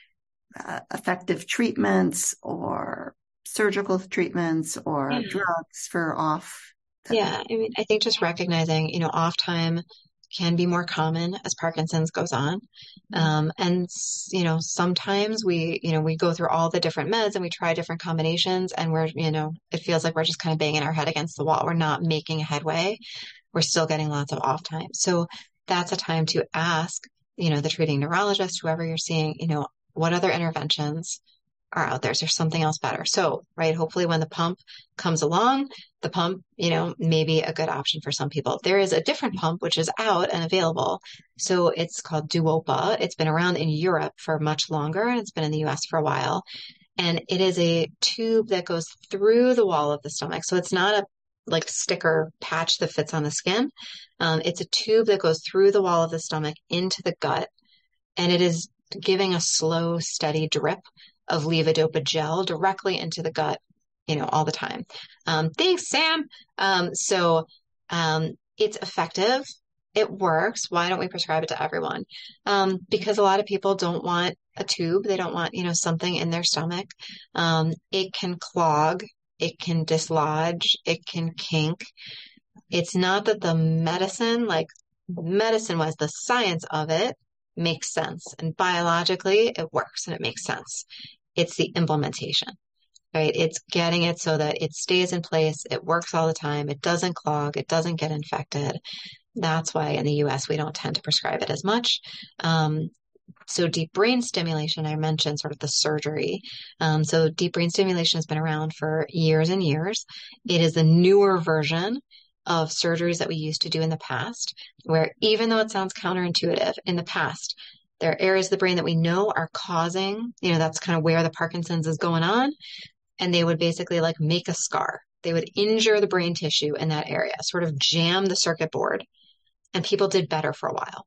uh, effective treatments or surgical treatments or Yeah. drugs for off? Yeah. I mean, I think just recognizing, you know, off time can be more common as Parkinson's goes on. Um, and, you know, sometimes we, you know, we go through all the different meds and we try different combinations and we're, you know, it feels like we're just kind of banging our head against the wall. We're not making a headway. We're still getting lots of off time. So that's a time to ask, you know, the treating neurologist, whoever you're seeing, you know, what other interventions are out there? Is there something else better? So, right, hopefully when the pump comes along, the pump, you know, may be a good option for some people. There is a different pump which is out and available. So it's called Duopa. It's been around in Europe for much longer and it's been in the U S for a while. And it is a tube that goes through the wall of the stomach. So it's not a like sticker patch that fits on the skin. Um, it's a tube that goes through the wall of the stomach into the gut. And it is giving a slow, steady drip of levodopa gel directly into the gut, you know, all the time. Um, thanks, Sam. Um, so um, it's effective. It works. Why don't we prescribe it to everyone? Um, because a lot of people don't want a tube. They don't want, you know, something in their stomach. Um, it can clog. It can dislodge. It can kink. It's not that the medicine, like medicine wise, the science of it makes sense. And biologically, it works and it makes sense. It's the implementation, right? It's getting it so that it stays in place. It works all the time. It doesn't clog. It doesn't get infected. That's why in the U S, we don't tend to prescribe it as much. Um, so deep brain stimulation, I mentioned sort of the surgery. Um, so deep brain stimulation has been around for years and years. It is the newer version of surgeries that we used to do in the past, where even though it sounds counterintuitive, in the past, there are areas of the brain that we know are causing, you know, that's kind of where the Parkinson's is going on. And they would basically like make a scar. They would injure the brain tissue in that area, sort of jam the circuit board. And people did better for a while.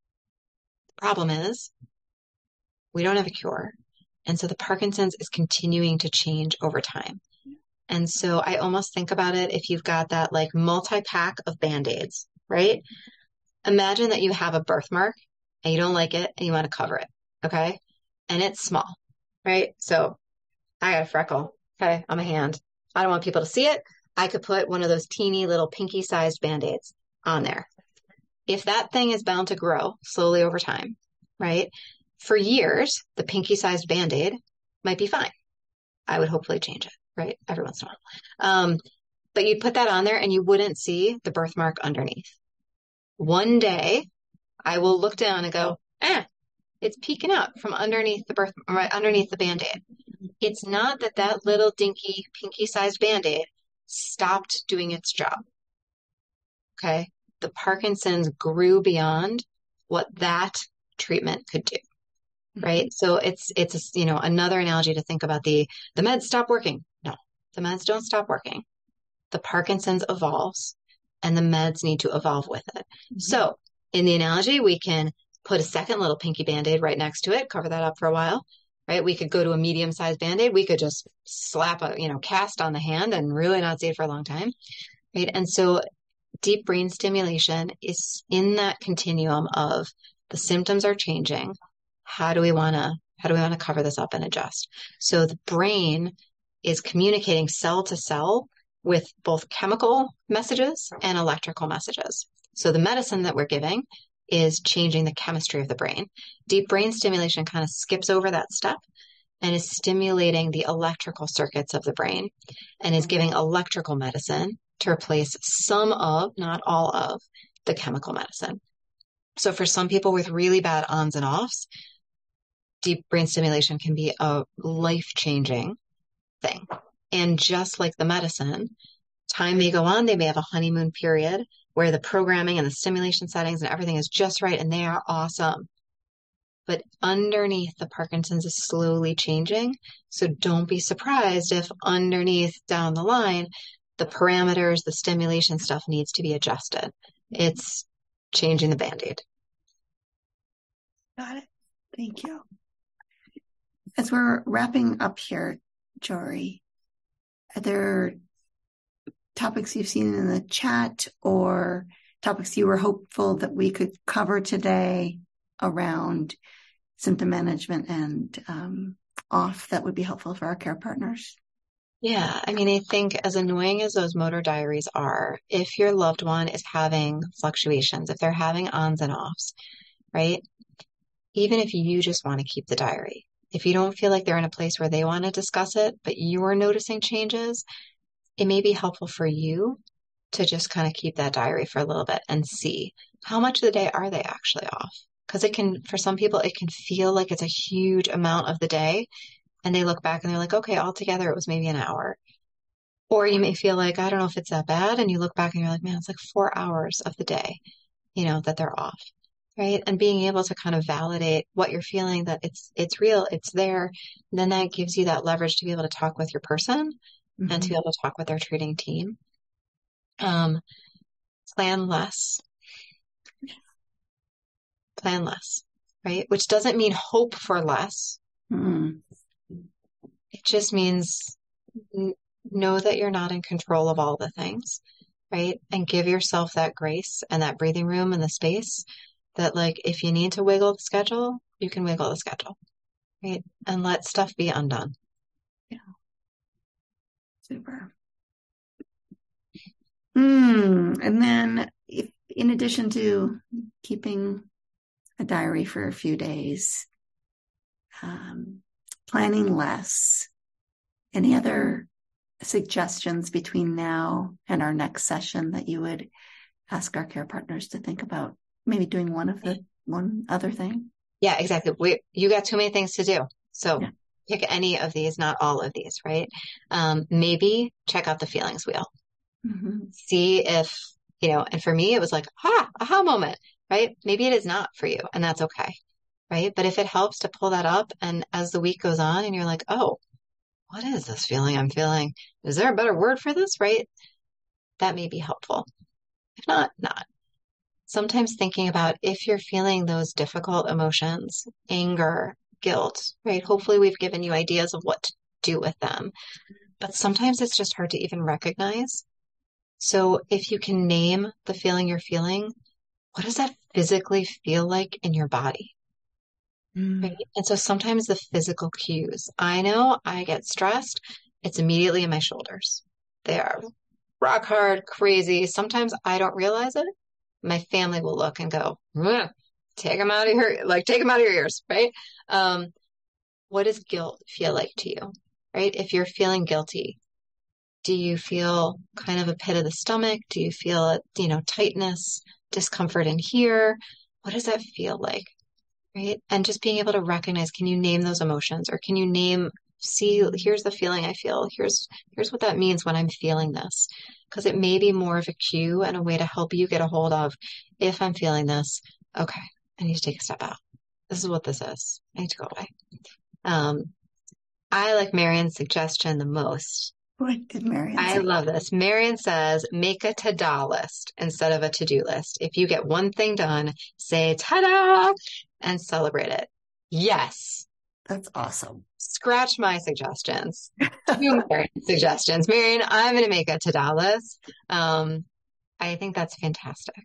The problem is we don't have a cure. And so the Parkinson's is continuing to change over time. And so I almost think about it if you've got that like multi-pack of Band-Aids, right? Imagine that you have a birthmark and you don't like it and you want to cover it. Okay. And it's small, right? So I got a freckle. Okay. On my hand. I don't want people to see it. I could put one of those teeny little pinky sized Band-Aids on there. If that thing is bound to grow slowly over time, right? For years, the pinky sized Band-Aid might be fine. I would hopefully change it, right? Every once in a while. Um, but you'd put that on there and you wouldn't see the birthmark underneath. One day I will look down and go, eh, it's peeking up from underneath the birth, right underneath the Band-Aid. It's not that that little dinky pinky sized Band-Aid stopped doing its job. Okay. The Parkinson's grew beyond what that treatment could do. Right. So it's, it's, you know, another analogy to think about the, the meds stop working. No, the meds don't stop working. The Parkinson's evolves and the meds need to evolve with it. Mm-hmm. So in the analogy, we can put a second little pinky Band-Aid right next to it, cover that up for a while, right? We could go to a medium sized Band-Aid. We could just slap a, you know, cast on the hand and really not see it for a long time. Right. And so deep brain stimulation is in that continuum of the symptoms are changing. How do we want to, how do we want to cover this up and adjust? So the brain is communicating cell to cell with both chemical messages and electrical messages. So the medicine that we're giving is changing the chemistry of the brain. Deep brain stimulation kind of skips over that step and is stimulating the electrical circuits of the brain and is giving electrical medicine to replace some of, not all of, the chemical medicine. So for some people with really bad ons and offs, deep brain stimulation can be a life-changing thing. And just like the medicine, time may go on, they may have a honeymoon period where the programming and the stimulation settings and everything is just right and they are awesome. But underneath, the Parkinson's is slowly changing. So don't be surprised if underneath down the line, the parameters, the stimulation stuff needs to be adjusted. It's changing the Band-Aid. Got it. Thank you. As we're wrapping up here, Jory, are there topics you've seen in the chat or topics you were hopeful that we could cover today around symptom management and um, off that would be helpful for our care partners? Yeah, I mean, I think as annoying as those motor diaries are, if your loved one is having fluctuations, if they're having ons and offs, right? Even if you just want to keep the diary, if you don't feel like they're in a place where they want to discuss it, but you are noticing changes, it may be helpful for you to just kind of keep that diary for a little bit and see how much of the day are they actually off? Because it can, for some people, it can feel like it's a huge amount of the day. And they look back and they're like, okay, altogether it was maybe an hour. Or you may feel like, I don't know if it's that bad. And you look back and you're like, man, it's like four hours of the day, you know, that they're off. Right. And being able to kind of validate what you're feeling, that it's, it's real, it's there. And then that gives you that leverage to be able to talk with your person mm-hmm. and to be able to talk with their treating team. Um, plan less. Plan less, right? Which doesn't mean hope for less. Mm. It just means n- know that you're not in control of all the things, right? And give yourself that grace and that breathing room and the space that, like, if you need to wiggle the schedule, you can wiggle the schedule, right? And let stuff be undone. Yeah. Super. Mm. And then if, in addition to keeping a diary for a few days, um, planning less, any other suggestions between now and our next session that you would ask our care partners to think about? Maybe doing one of the one other thing. Yeah, exactly. We, you got too many things to do. So yeah. Pick any of these, not all of these, right? Um, maybe check out the feelings wheel. Mm-hmm. See if, you know, and for me, it was like, ah, aha moment, right? Maybe it is not for you, and that's okay. Right. But if it helps to pull that up, and as the week goes on and you're like, oh, what is this feeling I'm feeling? Is there a better word for this? Right. That may be helpful. If not, not. Sometimes thinking about if you're feeling those difficult emotions, anger, guilt, right? Hopefully we've given you ideas of what to do with them. but sometimes it's just hard to even recognize. So if you can name the feeling you're feeling, what does that physically feel like in your body? Mm. Right? And so sometimes the physical cues, I know I get stressed, it's immediately in my shoulders. They are rock hard, crazy. Sometimes I don't realize it. My family will look and go, "Ugh, take them out of your, like, take them out of your ears, right? Um, what does guilt feel like to you, right? If you're feeling guilty, do you feel kind of a pit of the stomach? Do you feel, you know, tightness, discomfort in here? What does that feel like? Right. And just being able to recognize, can you name those emotions or can you name, see, here's the feeling I feel. Here's, here's what that means when I'm feeling this. Because it may be more of a cue and a way to help you get a hold of, if I'm feeling this, okay, I need to take a step out. This is what this is. I need to go away. Um, I like Marion's suggestion the most. What did Marion I say? love this. Marion says, make a ta-da list instead of a to-do list. If you get one thing done, say ta-da and celebrate it. Yes. That's awesome. Scratch my suggestions. Two Marion's suggestions. Marion, I'm going to make a ta-da list. Um, I think that's fantastic.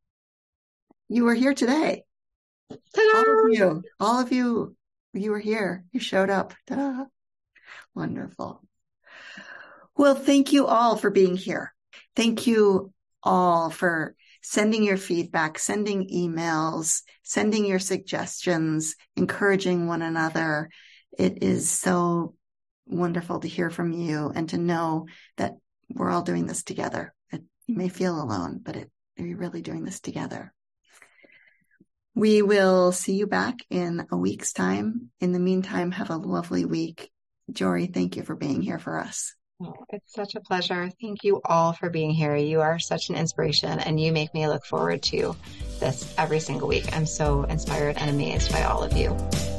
You were here today. Ta-da! All of you, all of you, you were here. You showed up. Ta-da. Wonderful. Well, thank you all for being here. Thank you all for sending your feedback, sending emails, sending your suggestions, encouraging one another. It is so wonderful to hear from you and to know that we're all doing this together. It, you may feel alone, but it, you're really doing this together. We will see you back in a week's time. In the meantime, have a lovely week. Jory, thank you for being here for us. Oh, it's such a pleasure. Thank you all for being here. You are such an inspiration and you make me look forward to this every single week. I'm so inspired and amazed by all of you.